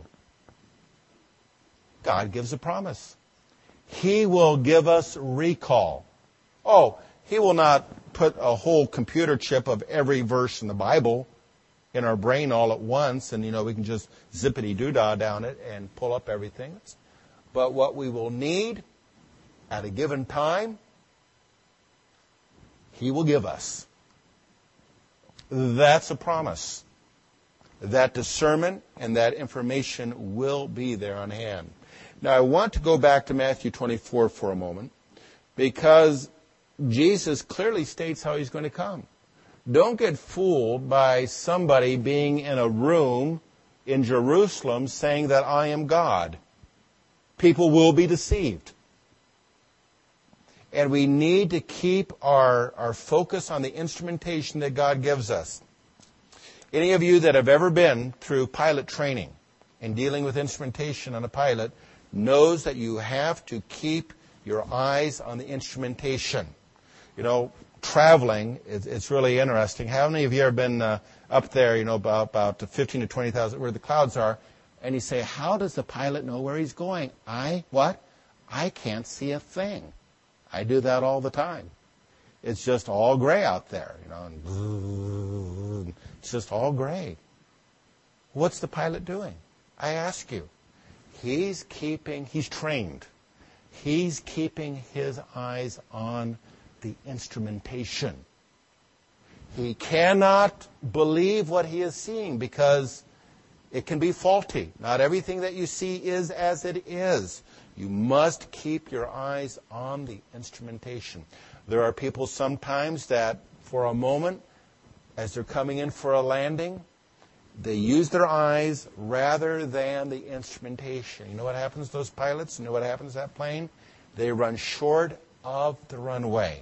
God gives a promise. He will give us recall. Oh, he will not put a whole computer chip of every verse in the Bible in our brain all at once, and we can just zippity-doo-dah down it and pull up everything. But what we will need at a given time, he will give us. That's a promise. That discernment and that information will be there on hand. Now, I want to go back to Matthew 24 for a moment, because Jesus clearly states how he's going to come. Don't get fooled by somebody being in a room in Jerusalem saying that I am God. People will be deceived. And we need to keep our focus on the instrumentation that God gives us. Any of you that have ever been through pilot training and dealing with instrumentation on a pilot knows that you have to keep your eyes on the instrumentation. You know, traveling, it's really interesting. How many of you have been up there, about 15 to 20,000, where the clouds are, and you say, how does the pilot know where he's going? I can't see a thing. I do that all the time. It's just all gray out there, and it's just all gray. What's the pilot doing? I ask you. He's trained. He's keeping his eyes on the instrumentation. He cannot believe what he is seeing because it can be faulty. Not everything that you see is as it is. You must keep your eyes on the instrumentation. There are people sometimes that, for a moment, as they're coming in for a landing, they use their eyes rather than the instrumentation. You know what happens to those pilots? You know what happens to that plane? They run short of the runway.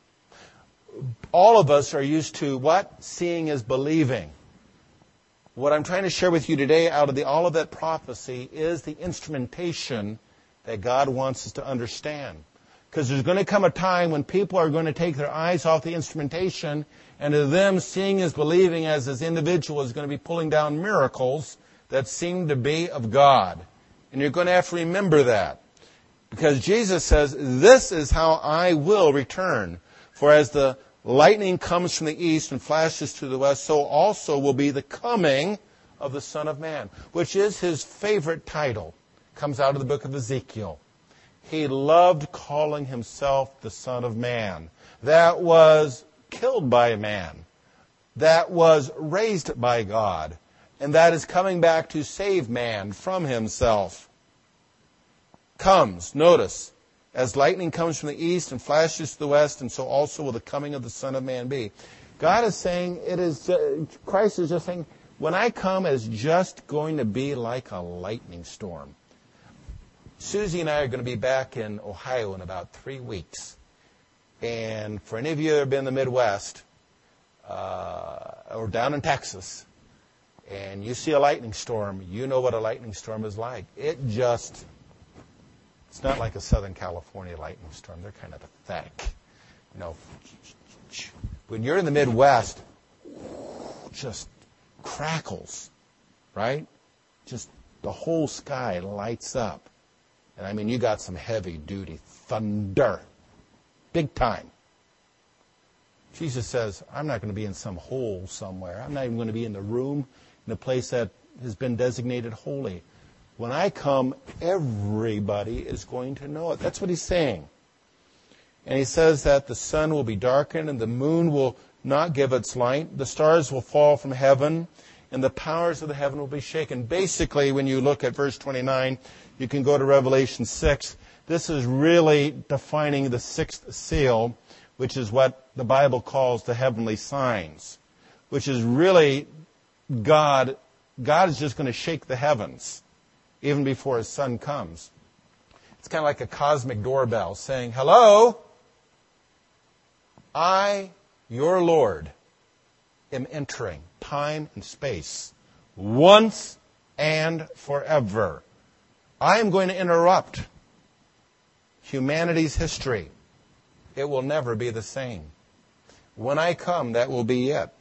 All of us are used to what? Seeing is believing. What I'm trying to share with you today out of the Olivet prophecy is the instrumentation that God wants us to understand. Because there's going to come a time when people are going to take their eyes off the instrumentation, and to them, seeing is believing as this individual is going to be pulling down miracles that seem to be of God. And you're going to have to remember that. Because Jesus says, this is how I will return. For as the lightning comes from the east and flashes to the west, so also will be the coming of the Son of Man, which is his favorite title. Comes out of the book of Ezekiel. He loved calling himself the Son of Man. That was killed by a man. That was raised by God. And that is coming back to save man from himself. Comes, notice, as lightning comes from the east and flashes to the west, and so also will the coming of the Son of Man be. God is saying, Christ is just saying, when I come, it's just going to be like a lightning storm. Susie and I are going to be back in Ohio in about 3 weeks. And for any of you that have been in the Midwest, or down in Texas, and you see a lightning storm, you know what a lightning storm is like. It's not like a Southern California lightning storm. They're kind of pathetic. When you're in the Midwest, just crackles, right? Just the whole sky lights up. And I mean, you got some heavy-duty thunder. Big time. Jesus says, I'm not going to be in some hole somewhere. I'm not even going to be in the room, in a place that has been designated holy. When I come, everybody is going to know it. That's what he's saying. And he says that the sun will be darkened and the moon will not give its light. The stars will fall from heaven and the powers of the heaven will be shaken. Basically, when you look at verse 29, you can go to Revelation 6. This is really defining the sixth seal, which is what the Bible calls the heavenly signs, which is really God. God is just going to shake the heavens even before his son comes. It's kind of like a cosmic doorbell saying, hello, I, your Lord, am entering time and space once and forever. I am going to interrupt humanity's history. It will never be the same. When I come, that will be it.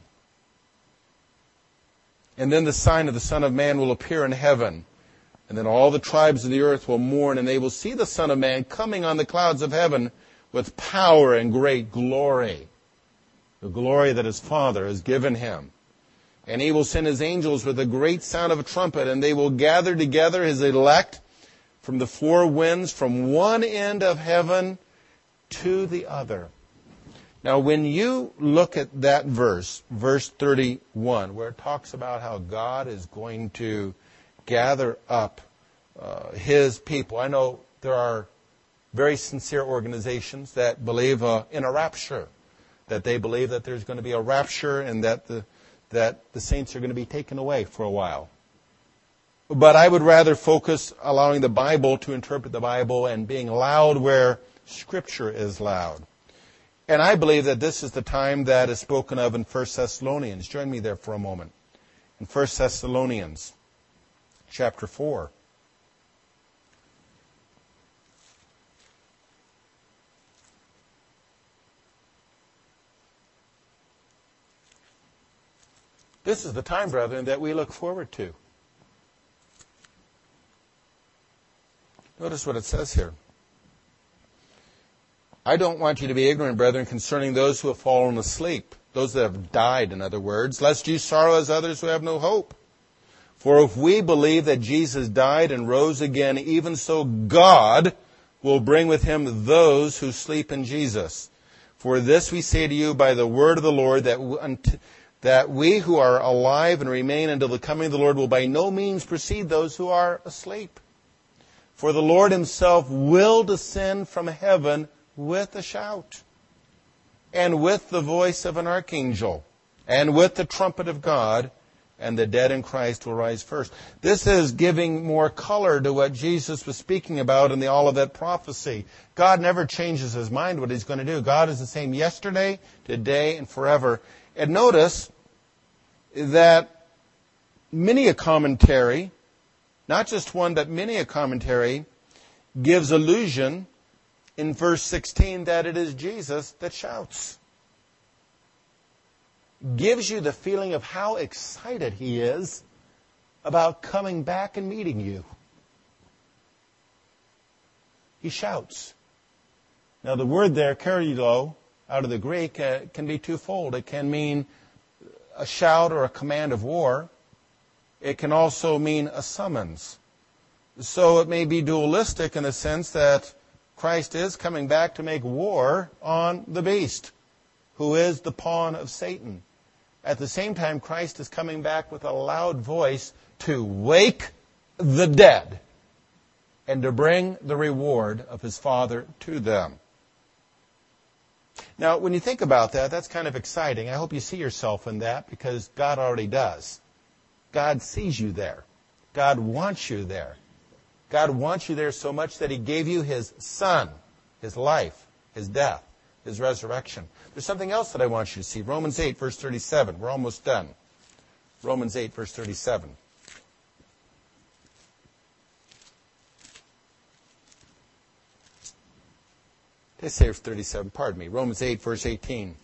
And then the sign of the Son of Man will appear in heaven. And then all the tribes of the earth will mourn, and they will see the Son of Man coming on the clouds of heaven with power and great glory. The glory that his Father has given him. And he will send his angels with a great sound of a trumpet, and they will gather together his elect from the four winds, from one end of heaven to the other. Now, when you look at that verse 31, where it talks about how God is going to gather up His people, I know there are very sincere organizations that believe in a rapture, that they believe that there's going to be a rapture and that the saints are going to be taken away for a while. But I would rather focus allowing the Bible to interpret the Bible and being loud where Scripture is loud. And I believe that this is the time that is spoken of in 1 Thessalonians. Join me there for a moment. In 1 Thessalonians chapter 4. This is the time, brethren, that we look forward to. Notice what it says here. I don't want you to be ignorant, brethren, concerning those who have fallen asleep, those that have died, in other words, lest you sorrow as others who have no hope. For if we believe that Jesus died and rose again, even so God will bring with Him those who sleep in Jesus. For this we say to you by the word of the Lord, that we who are alive and remain until the coming of the Lord will by no means precede those who are asleep. For the Lord Himself will descend from heaven with a shout, and with the voice of an archangel, and with the trumpet of God, and the dead in Christ will rise first. This is giving more color to what Jesus was speaking about in the Olivet prophecy. God never changes His mind what He's going to do. God is the same yesterday, today, and forever. And notice that many a commentary, not just one, but many a commentary, gives allusion in verse 16 that it is Jesus that shouts. Gives you the feeling of how excited He is about coming back and meeting you. He shouts. Now the word there, karulo, out of the Greek, can be twofold. It can mean a shout or a command of war. It can also mean a summons. So it may be dualistic in the sense that Christ is coming back to make war on the beast, who is the pawn of Satan. At the same time, Christ is coming back with a loud voice to wake the dead and to bring the reward of His Father to them. Now, when you think about that, that's kind of exciting. I hope you see yourself in that, because God already does. God sees you there. God wants you there. God wants you there so much that He gave you His Son, His life, His death, His resurrection. There's something else that I want you to see. Romans 8, verse 37. We're almost done. Romans 8, verse 37. They say 37, pardon me. Romans 8, verse 18.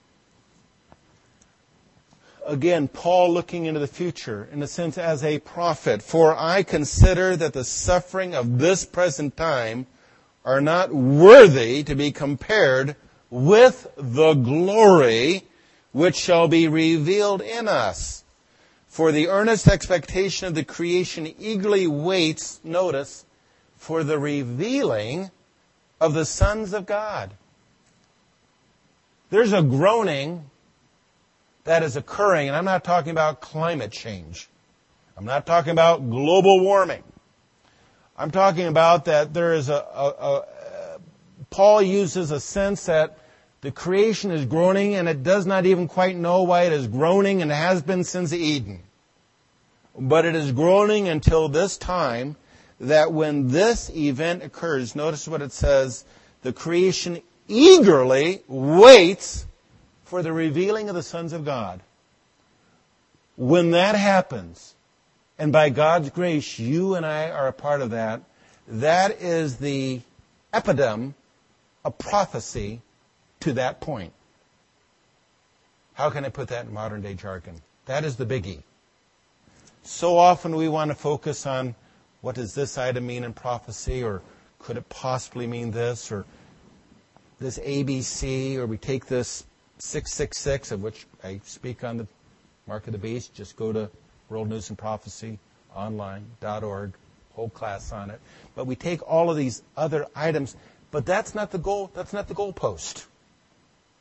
Again, Paul looking into the future, in a sense, as a prophet. For I consider that the suffering of this present time are not worthy to be compared with the glory which shall be revealed in us. For the earnest expectation of the creation eagerly waits, notice, for the revealing of the sons of God. There's a groaning that is occurring, and I'm not talking about climate change. I'm not talking about global warming. I'm talking about that there is Paul uses a sense that the creation is groaning, and it does not even quite know why it is groaning, and it has been since Eden. But it is groaning until this time, that when this event occurs, notice what it says, the creation eagerly waits for the revealing of the sons of God. When that happens, and by God's grace, you and I are a part of that, that is the epidemic of prophecy to that point. How can I put that in modern day jargon? That is the biggie. So often we want to focus on what does this item mean in prophecy, or could it possibly mean this, or this ABC, or we take this 666, of which I speak on the Mark of the Beast. Just go to World News and Prophecy online.org, whole class on it. But we take all of these other items, but that's not the goal. That's not the goalpost.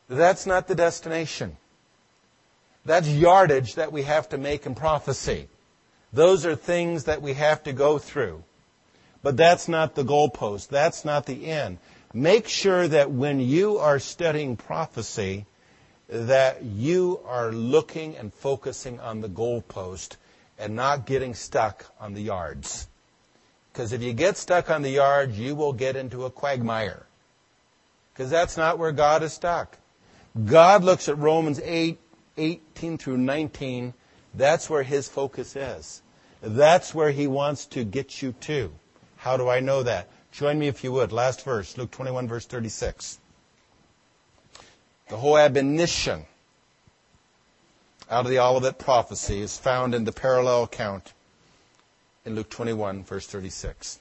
That's not the destination. That's yardage that we have to make in prophecy. Those are things that we have to go through. But that's not the goalpost. That's not the end. Make sure that when you are studying prophecy, that you are looking and focusing on the goalpost and not getting stuck on the yards. Because if you get stuck on the yards, you will get into a quagmire. Because that's not where God is stuck. God looks at Romans 8:18 through 19. That's where His focus is. That's where He wants to get you to. How do I know that? Join me if you would. Last verse, Luke 21, verse 36. The whole admonition out of the Olivet prophecy is found in the parallel account in Luke 21, verse 36.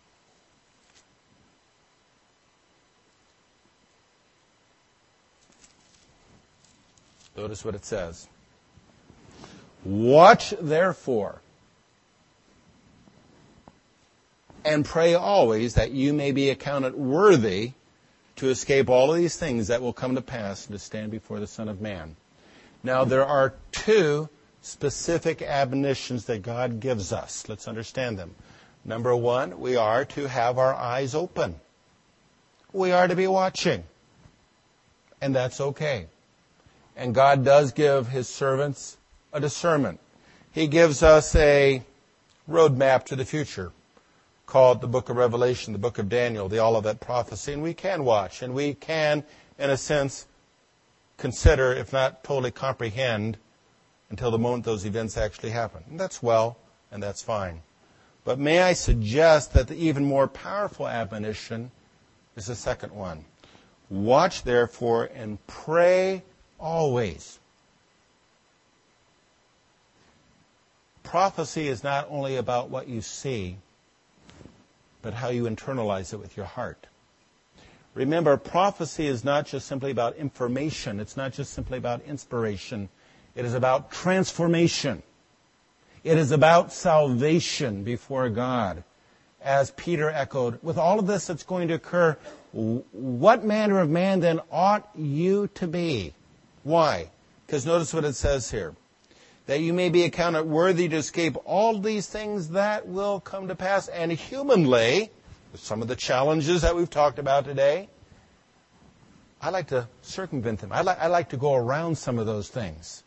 Notice what it says. Watch therefore, and pray always that you may be accounted worthy to escape all of these things that will come to pass and to stand before the Son of Man. Now, there are two specific admonitions that God gives us. Let's understand them. Number one, we are to have our eyes open. We are to be watching. And that's okay. And God does give His servants a discernment. He gives us a roadmap to the future called the book of Revelation, the book of Daniel, the Olivet prophecy. And we can watch, and we can, in a sense, consider, if not totally comprehend, until the moment those events actually happen. And that's well, and that's fine. But may I suggest that the even more powerful admonition is the second one. Watch, therefore, and pray always. Prophecy is not only about what you see, but how you internalize it with your heart. Remember, prophecy is not just simply about information. It's not just simply about inspiration. It is about transformation. It is about salvation before God. As Peter echoed, with all of this that's going to occur, what manner of man then ought you to be? Why? Because notice what it says here. That you may be accounted worthy to escape all these things that will come to pass. And humanly, with some of the challenges that we've talked about today, I like to circumvent them. I like to go around some of those things.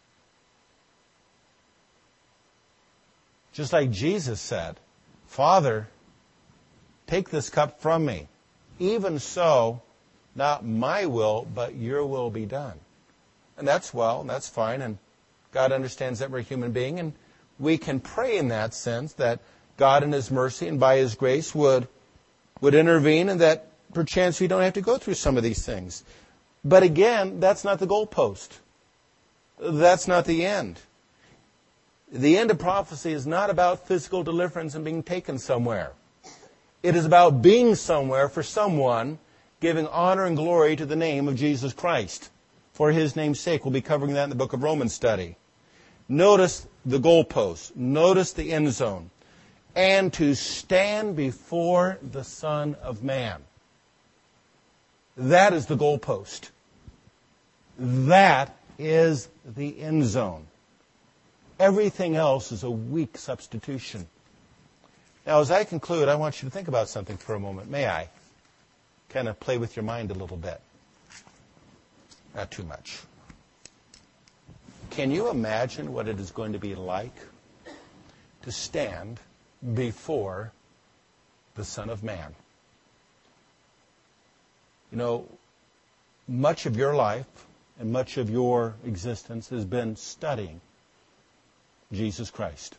Just like Jesus said, Father, take this cup from me. Even so, not my will, but your will be done. And that's well, and that's fine, and God understands that we're a human being, and we can pray in that sense that God in His mercy and by His grace would intervene, and that perchance we don't have to go through some of these things. But again, that's not the goalpost. That's not the end. The end of prophecy is not about physical deliverance and being taken somewhere. It is about being somewhere for someone, giving honor and glory to the name of Jesus Christ. For His name's sake. We'll be covering that in the book of Romans study. Notice the goalpost. Notice the end zone. And to stand before the Son of Man. That is the goalpost. That is the end zone. Everything else is a weak substitution. Now, as I conclude, I want you to think about something for a moment. May I? Kind of play with your mind a little bit. Not too much. Can you imagine what it is going to be like to stand before the Son of Man? You know, much of your life and much of your existence has been studying Jesus Christ.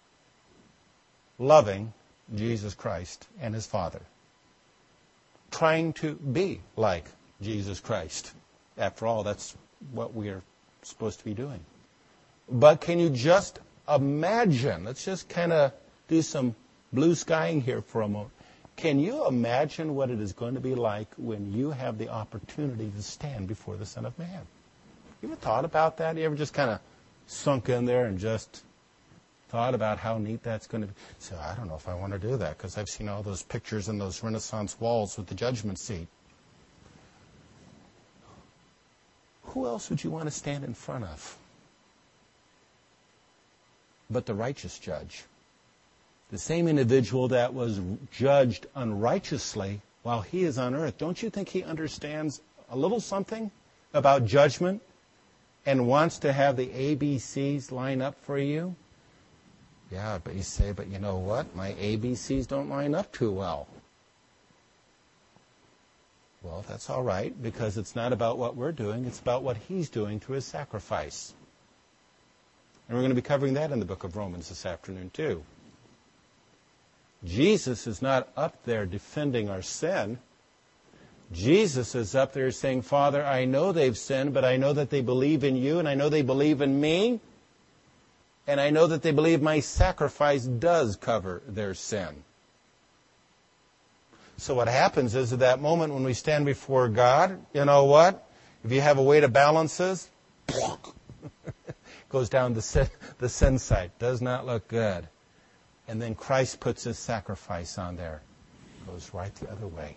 Loving Jesus Christ and His Father. Trying to be like Jesus Christ. After all, that's what we are supposed to be doing. But can you just imagine, let's just kind of do some blue skying here for a moment. Can you imagine what it is going to be like when you have the opportunity to stand before the Son of Man? You ever thought about that? You ever just kind of sunk in there and just thought about how neat that's going to be? So I don't know if I want to do that because I've seen all those pictures in those Renaissance walls with the judgment seat. who else would you want to stand in front of but the righteous judge? The same individual that was judged unrighteously while he is on earth. Don't you think he understands a little something about judgment and wants to have the ABCs line up for you? Yeah, but you say, but you know what? My ABCs don't line up too well. Well, that's all right, because it's not about what we're doing. It's about what he's doing through his sacrifice. And we're going to be covering that in the book of Romans this afternoon, too. Jesus is not up there defending our sin. Jesus is up there saying, Father, I know they've sinned, but I know that they believe in you, and I know they believe in me, and I know that they believe my sacrifice does cover their sin. So what happens is at that moment when we stand before God, you know what? If you have a weight of balances, goes down the sin side. Does not look good. And then Christ puts his sacrifice on there. Goes right the other way.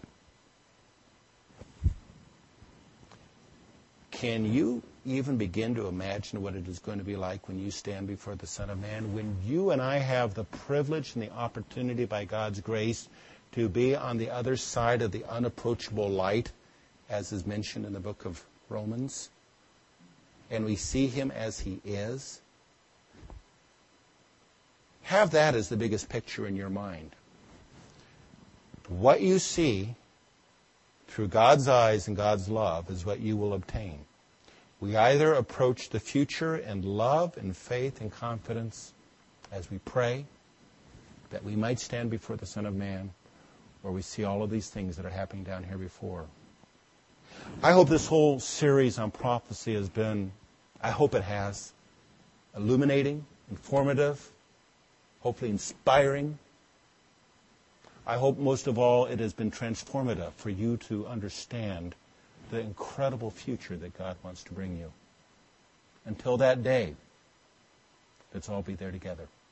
Can you even begin to imagine what it is going to be like when you stand before the Son of Man? When you and I have the privilege and the opportunity by God's grace to be on the other side of the unapproachable light, as is mentioned in the book of Romans, and we see him as he is. Have that as the biggest picture in your mind. What you see through God's eyes and God's love is what you will obtain. We either approach the future in love and faith and confidence as we pray that we might stand before the Son of Man, or we see all of these things that are happening down here before. I hope this whole series on prophecy has been, I hope it has, illuminating, informative, hopefully inspiring. I hope most of all it has been transformative for you to understand the incredible future that God wants to bring you. Until that day, let's all be there together.